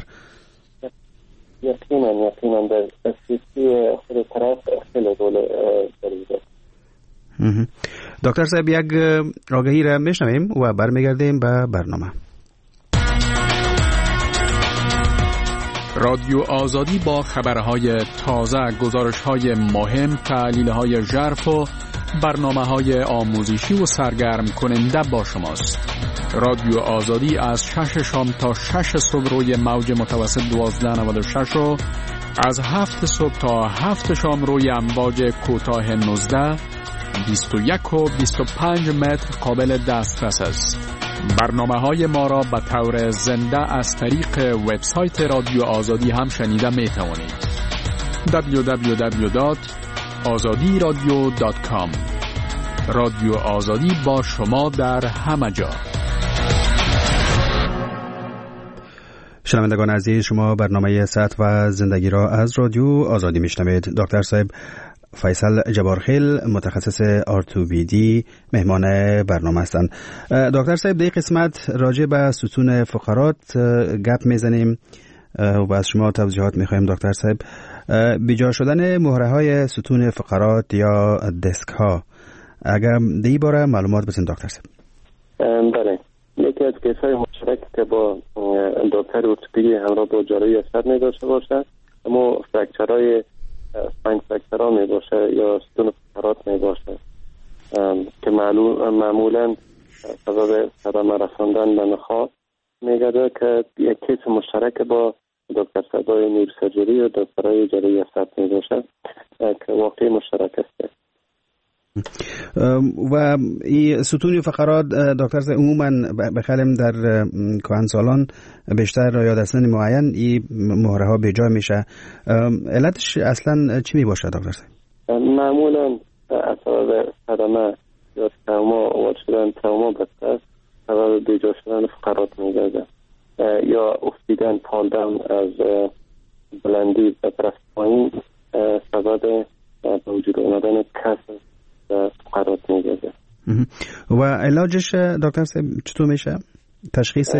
یقینا در سیستی خود طرف خیلی رول داره. دکتر صاحب یک آگهی را میشنویم و برمیگردیم به برنامه. رادیو آزادی با خبرهای تازه، گزارش‌های مهم، تحلیل‌های ژرف و برنامه‌های آموزشی و سرگرم کننده با شماست. رادیو آزادی از 6 شام تا 6 صبح روی موج متوسط 1296 و از 7 صبح تا 7 شام روی امواج کوتاه 19 21 و 25 متر قابل دسترس است. برنامه‌های ما را به طور زنده از طریق وبسایت رادیو آزادی هم شنیده می توانید. www.azadiradio.com. رادیو آزادی با شما در همه جا. شنوندگان عزیز، شما برنامه صحت و زندگی را از رادیو آزادی میشنوید. دکتر صاحب فیصل جبارخیل متخصص آرتوپدی مهمان برنامه هستند. دکتر صاحب در قسمت راجع به ستون فقرات گپ میزنیم و از شما توضیحات میخوایم. دکتر صاحب، بیجا شدن مهره های ستون فقرات یا دسک ها، اگر دی باره معلومات بسین دکتر صاحب. بله، یکی از کیس های مشترک که با دکتر ارتوپدی همراه با جراحی سر می داشته باشه، اما فرکچرهای سپاین فرکچرها می باشه یا ستون فقرات می باشه که معمولا سبب صدمه رساندن به نخاع می گرده که یک کیس مشترک با دکتر صاحبای نیروسرجری و دکترهای جراحی سر می باشه که واقعی مشترک است. و این ستون فقرات دکتر صاحب عموما بخیرم در کهنسالان بیشتر یا دستن معین این مهره ها بجا میشه. علتش اصلا چی می باشه دکتر صاحب؟ معمولا از سبب صدمه یا تروما بسته سبب بجا شدن فقرات می گرده یا افتیدن پالدن از بلندی به طرف پایین سبب به وجود آمدن کسر فقرات میگرده. و علاجش دکتر صاحب چطور میشه؟ تشخیصش؟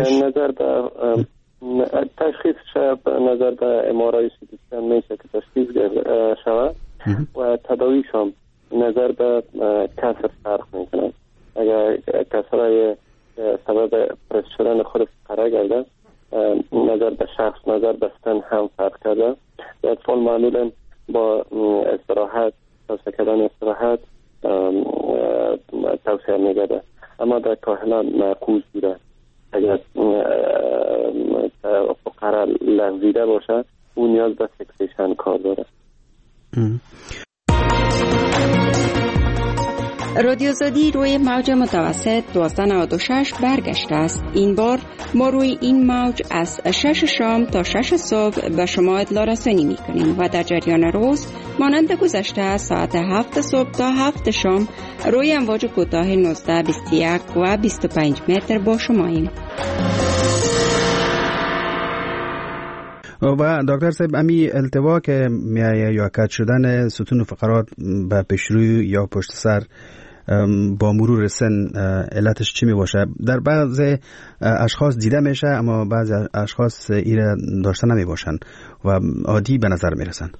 تشخیصش به نظر به ام‌آرآی سی تی اسکن میشه که تشخیص شود و تداویش هم نظر به کسر فرق میکنه. اگر کسرهای سبب پرس شدن خود فقره گرده، نظر به شخص نظر به سن هم فرق کرده. اطفال معمولا با استراحت توصیه کردن استراحت توصیه میگرده، اما در کاهلان معکوس بوده. اگر فقره لغزیده باشه اون نیاز به فکسیشن کار داره. رادیو آزادی روی موج متوسط 1296 برگشته است. این بار ما روی این موج از 6 شام تا 6 صبح به شما اطلاع رسانی می‌کنیم و در جریان روز مانند گذشته ساعت 7 صبح تا 7 شام روی امواج کوتاه 19 21 و 25 متر با شماییم. و دکتر صاحب امی التوا که میایه یا کج شدن ستون فقرات به پیشروی یا پشت سر با مرور سن علتش چی می باشه؟ در بعض اشخاص دیده میشه اما بعض اشخاص ایره داشته نمی باشن و عادی به نظر می رسن.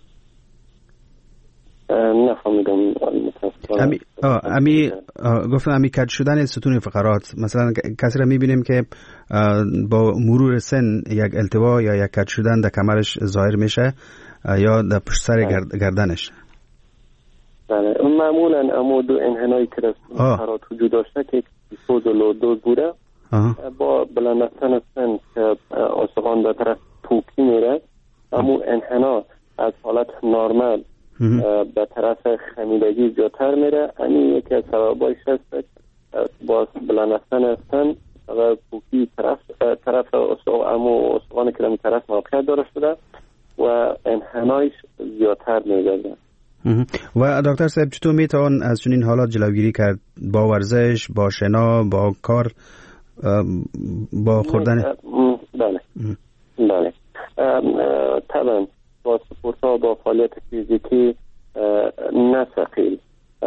نفهمیدم. گفتم امی کج شدن ستون فقرات، مثلا کسی را می بینیم که با مرور سن یک التوا یا یک کج شدن در کمرش ظاهر میشه یا در پشت سر گردنش. بله، معمولا اما دو انحنایی که در فقرات وجود داشته که دیفوز و لوردوز بوده با بلندستن سن که استخوان به طرف پوکی میره، اما انحنا از حالت نرمال به طرف خمیدگی جلوتر میره. این یکی از سببایش هست با بلندستن سن و پوکی طرف استخوانی که در طرف موقعیت داره شده و طرد می‌گردن. و دکتر صاحب چطور میتوان از چنین حالات جلوگیری کرد؟ با ورزش، با شنا، با کار، با خوردن؟ بله طبعا با سپورت ها، با فعالیت فیزیکی نه ثقیل،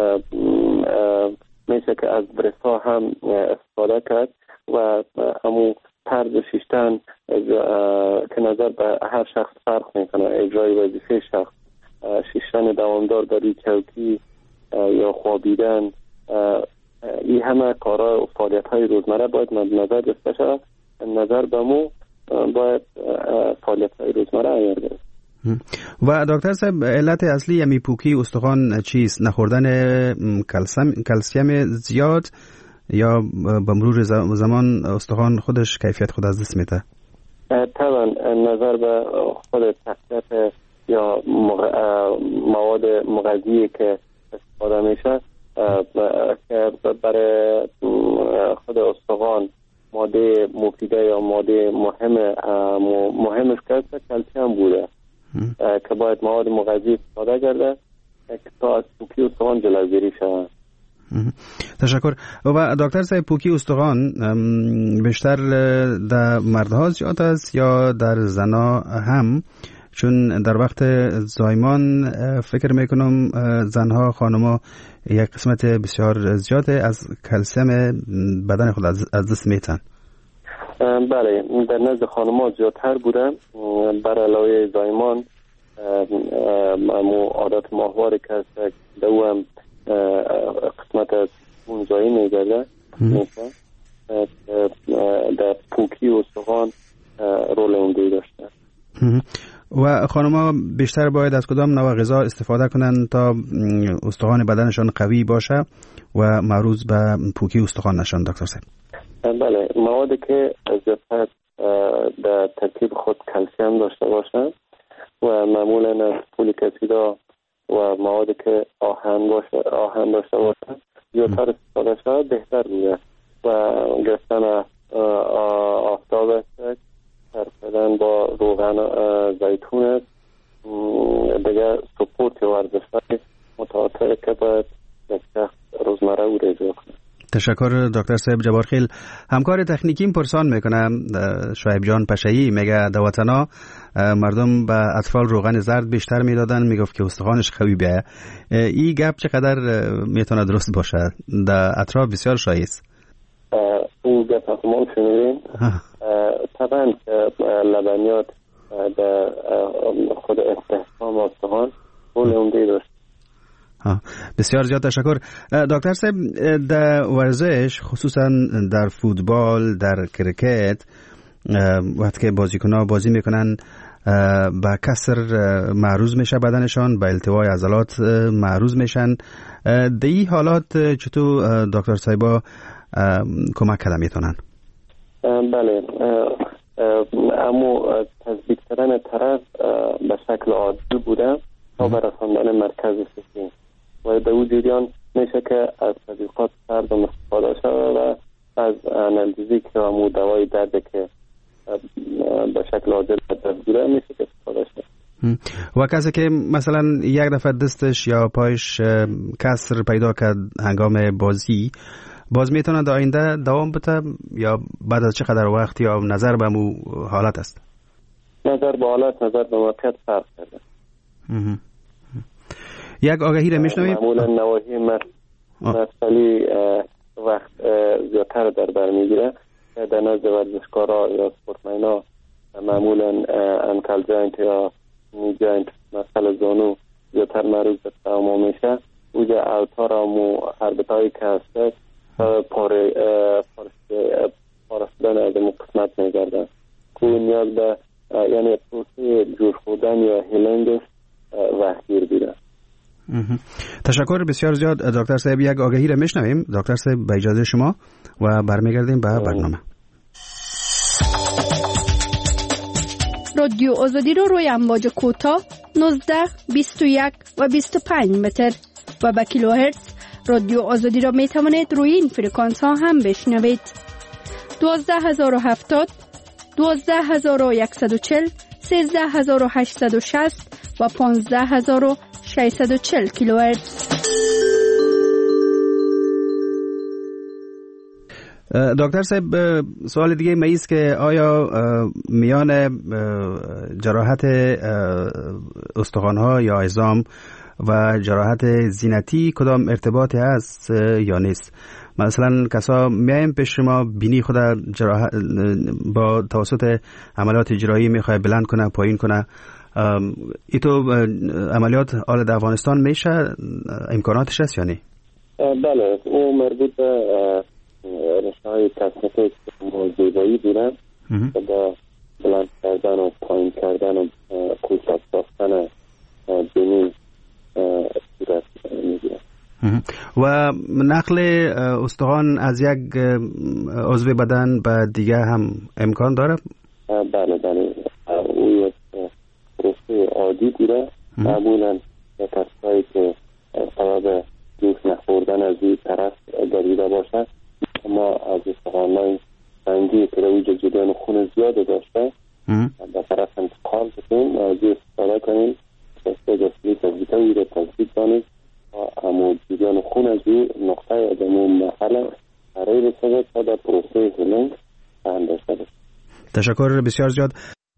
میشه که از برسا هم استفاده کرد و همون طرز شیشتن که نظر به هر شخص فرق میکنه. اجرای وظیفه شخص، شیشتن دوامدار در چوکی یا خوابیدن، این همه کارها و فعالیت های روزمره باید مد نظر گرفته شود. نظر به مو باید فعالیت های روزمره عیار گرفت. و دکتر صاحب علت اصلی همی پوکی استخوان چیست؟ نخوردن کلسیم زیاد یا به مرور زمان استخوان خودش کیفیت خود از دست میده؟ طبعا نظر به خود تقویت یا مواد مغذی که استفاده میشه که برای خود استخوان ماده مفیده یا ماده مهمش که کلسیم بوده که باید مواد مغذی استفاده کرده تا از پوکی استخوان جلوگیری شود. تشکر. و دکتر صاحب پوکی استخوان بیشتر در مردها زیاد است یا در زنها هم؟ چون در وقت زایمان فکر میکنم زنها خانمها یک قسمت بسیار زیاده از کلسیم بدن خود از دست میتن. بله در نزد خانمها زیادتر بوده. بر علاوه زایمان عادت ماهواره که هست دو هم قسمت از اون زایی میگرده در پوکی استخوان رول عمده داشته. و خانم‌ها بیشتر باید از کدام نوع غذا استفاده کنند تا استخوان بدنشان قوی باشه و معروض به پوکی استخوان نشن دکتر صاحب؟ بله موادی که زیادتر در ترکیب خود کلسیم داشته باشند و معمولا از فولیک اسیدها و موادی که آهن داشته باشند زیادتر استفاده شود بهتر میشه. و گرفتن آفتاب است، سرفدن با روغن زیتون است، دیگه سپورت ورزش‌های متعاطی که باید یک شخص روزمره او اجرا کنه. تشکر دکتر صاحب جبارخیل. همکار تکنیکیم پرسان میکنم شعیب جان پشایی میگه در وطنا مردم به اطفال روغن زرد بیشتر میدادن، میگفت که استخوانش قوی بیه. این گپ چقدر میتونه درست باشه؟ در اطراف بسیار شایع است. این گپ ما شنیدیم. طبعا لبنیات در خود استحکام استخوان رول عمده داشت. بسیار زیاد تشکر دکتر صاحب. در ورزش خصوصا در فوتبال، در کرکت، وقتی که بازیکن‌ها بازی میکنن با کسر معروض میشه بدنشان، با التوای عضلات معروض میشن. در این حالات چطور دکتر صاحبا کمک کردن میتونن؟ بله اما تثبیت کردن طرف به شکل عادی بوده تا برساندن مرکز سیستم و در اون جریان میشه که از تطبیقات سرد استفاده شود و از آنالژیک و همون دوای درد که به شکل عادی دست بوده میشه که استفاده شود. و کسی که مثلا یک دفعه دستش یا پایش کسر پیدا کرد هنگام بازی، باز میتونه در آینده دوام بده یا بعد از چقدر وقت یا نظر به مو حالت است؟ نظر به حالت، نظر به موقعیت فرق کرده. یک آگهی را میشنویم؟ معمولا نواحی مسئله وقت زیادتر در بر میگیره. در نزد ورزشکارا یا سپورتمن‌ها معمولا انکل جاینت یا نی جاینت مسئله زانو زیادتر معروض به تعمیم میشه. اوجه اوتار و حربتایی که هسته پارستدن از این قسمت میگردن که نیاز به یعنی پروسه جور خوردن یا هیلنگش وحگیر بیره. تشکر بسیار زیاد دکتر صاحب. یک آگهی را میشنویم دکتر صاحب با اجازه شما و برمیگردیم به برنامه. رادیو آزادی رو روی امواج کوتاه 19 21 و 25 متر و با کیلوهرتز رادیو آزادی را می توانید روی این فرکانس ها هم بشنوید. 12070 12140 13860 و 15640 کیلوهرتز. دکتر صاحب، سوال دیگه میست که آیا میان جراحت استخوان‌ها یا عظام و جراحت زینتی کدام ارتباطی هست یا نیست؟ مثلا کسا میایم پیش شما بینی خود با توسط عملیات اجرایی میخواه بلند کنه پایین کنه، ایتو عملیات آل در افغانستان میشه امکاناتش هست یا نه؟ بله، او مربوط به رشته‌های کسمتیک زیبایی بودن که با بلند کردن و پایین کردن و کوچک ساختن بینی صورت میگیرن. و نقل استخوان از یک عضو بدن به دیگه هم امکان داره؟ بله بله، او یک پروسه عادی بوده. معمولا کسایی که سبب جوش نخوردن از این طرف دریده باشد، ما از استخوان‌های سنگی که روی جریان خون زیاد داشته به طرف انتقال بکنیم و از استفاده کنیم که جسمی تثبیت رو تثبیت کنیم و همون جریان خون از این نقطه از همون محل برای رسید تا در پروسه هلنگ فهم داشته باشد. تشکر بسیار زیاد.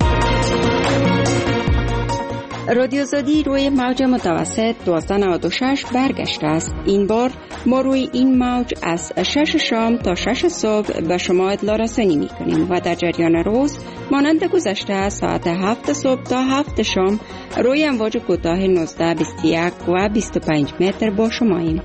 رادیو آزادی روی موج متوسط 1296 برگشته است. این بار ما روی این موج از 6 شام تا 6 صبح به شما اطلاع رسانی می کنیم و در جریان روز مانند گذشته ساعت 7 صبح تا 7 شام روی امواج کوتاه 19، 21 و 25 متر با شماییم.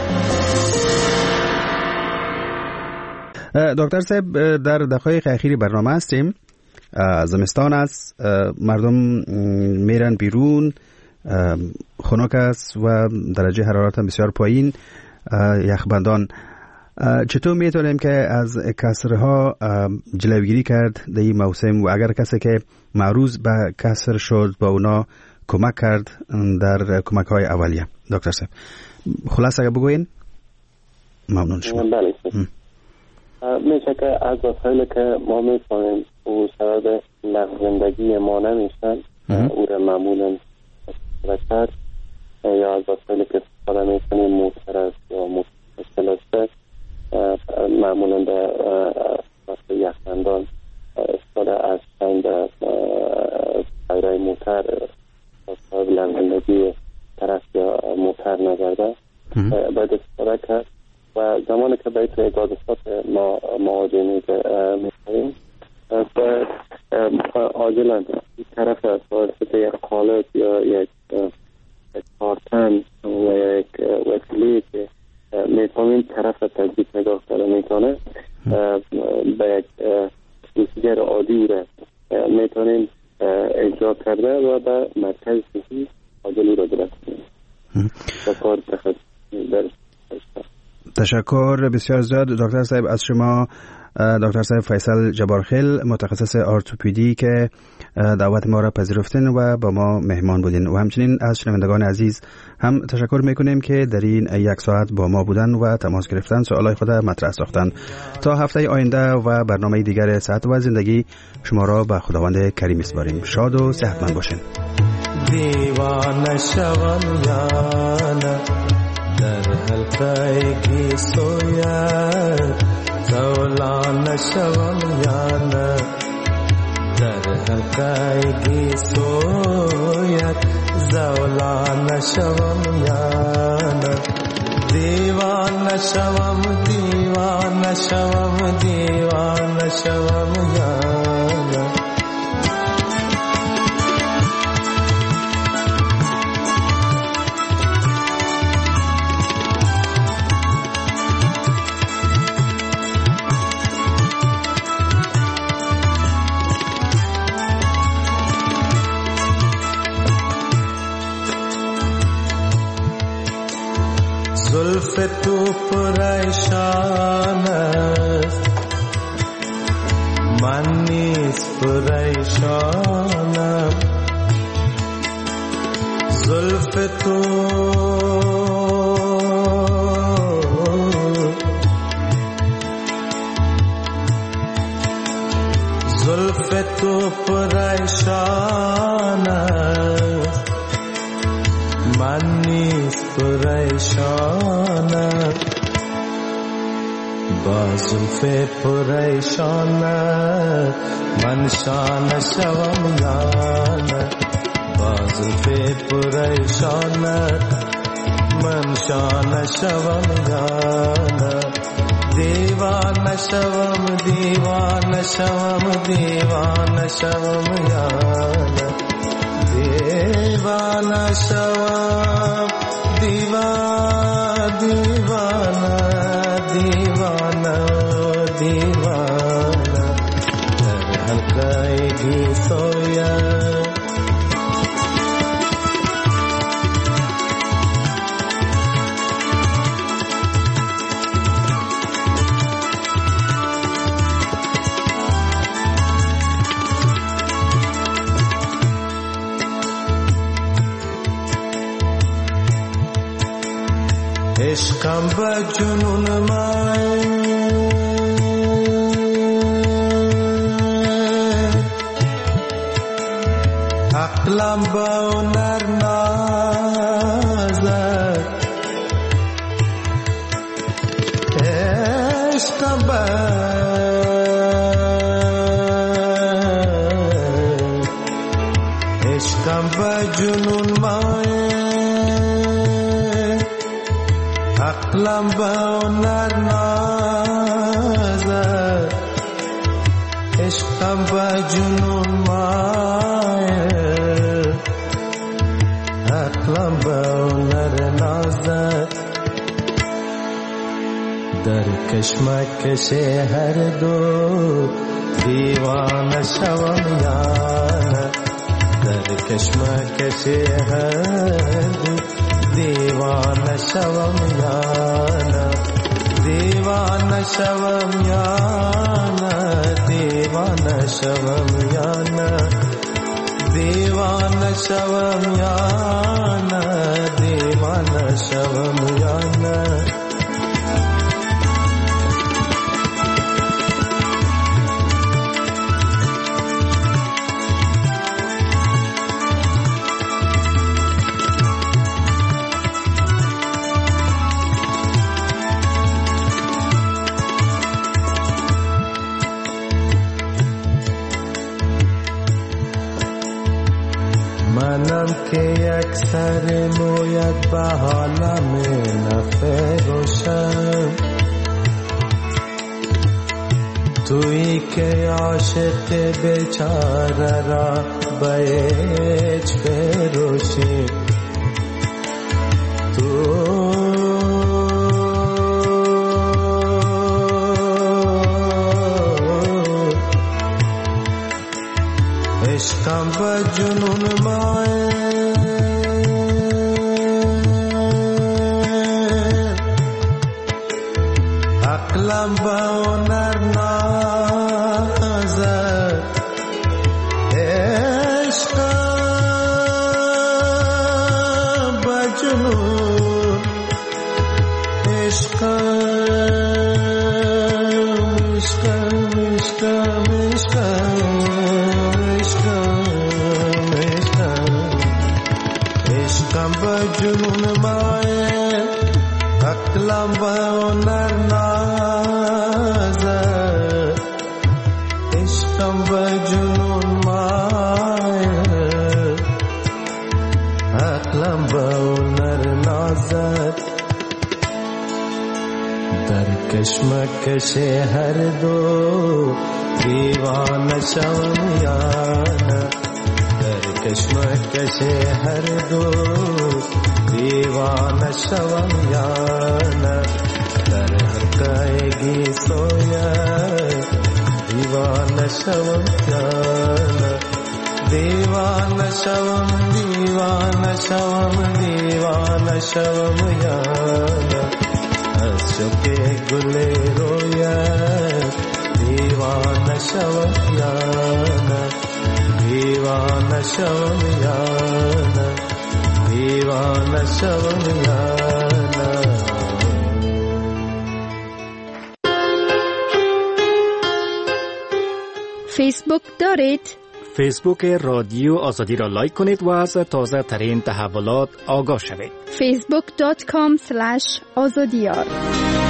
دکتر صاحب، در دقایق اخیری برنامه هستیم. زمستان است، مردم میرن بیرون، خنک است و درجه حرارت هم بسیار پایین، یخبندان. چطور میتونیم که از کسرها جلوگیری کرد در این موسم و اگر کسی که معروض به کسر شد با اونا کمک کرد در کمک های اولیه؟ دکتر صاحب خلاصه بگوین. ممنون شما. بله، میشه که از وسایلی که ما میفهمیم او سبب زندگی ما نمیشن او را معمولا استفاده یا از وسایلی که استفاده میکنیم موتر است یا موتر است، معمولا در وسایل یخبندان استفاده از چند غیره موتر سبب زندگی طرف یا موتر نگرده باید استفاده کرد و زمانی که باید اقادسات ما مواجه میکنیم باید عاجلا این طرف از واسطه یک قالب یا یک کارتن و یک وسیله که میفهمیم طرف تثبیت نگاه کرده میکنه به یک پروسیجر عادی را میتونیم اجرا کرده و به مرکز صحی عاجلی را برسونیم و کار تخصصی تشکر بسیار زیاد دکتر صاحب از شما. دکتر صاحب فیصل جبارخیل، متخصص ارتوپدی که دعوت ما را پذیرفتین و با ما مهمان بودین و همچنین از شنوندگان عزیز هم تشکر میکنیم که در این یک ساعت با ما بودن و تماس گرفتن، سوالای خود مطرح ساختن. تا هفته آینده و برنامه دیگر صحت و زندگی شما را به خداوند کریم میسپاریم. شاد و صحتمند باشین. دیوانه شوم یانه در حلقه کی سویت زولان شوم یانه در حلقه کی سویت زولان شوم یانه دیوانه شوم دیوانه شوم دیوانه شوم یانه زلف تو پریشان است من نیز پریشانم زلف تو زلف تو پریشان است من نیز پریشانم با زلف پریشانم من شانه شوم یا نه با زلف پریشانم من شانه شوم یا نه دیوانه شوم دیوانه شوم دیوانه شوم یا نه دیوانه شوم دیوانه دیوانه دیوانه در حلقه گیسویم عشقم به جنون من عقلم به هنر نازد عشقم به جنون من عقلم به هنر نازد عشقم به جنون مایه عقلم به هنر نازد در کشمکش هر دو دیوانه شوم یا نه در کشمکش هر دو دیوانه شوم یا نه دیوانه شوم یا نه دیوانه شوم یا نه دیوانه شوم یا نه دیوانه شوم یا نه منم که یک سر مویت به حالم نفروشم تویی که عاشق بیچاره را به هیچ فروشی تو عشقم به جنون مایه عقلم به هنر نازد عشقم به جنون عشقم به جنون مایه عقلم به هنر نازد عشقم به جنون مایه عقلم به هنر نازد در کشمکش هر دو دیوانه شوم یا نه در کشمکش هر دو دیوانه شوم یا نه در حلقه گیسویم دیوانه شوم یا نه دیوانه شوم دیوانه شوم دیوانه شوم یا نه از شوق گل رویم دیوانه شوم یا نه دیوانه شوم یا نه دیوانه شوم یا نه فیسبوک دارید؟ فیسبوک رادیو آزادی را لایک کنید و از تازه ترین تحولات آگاه شوید. facebook.com/azadiyar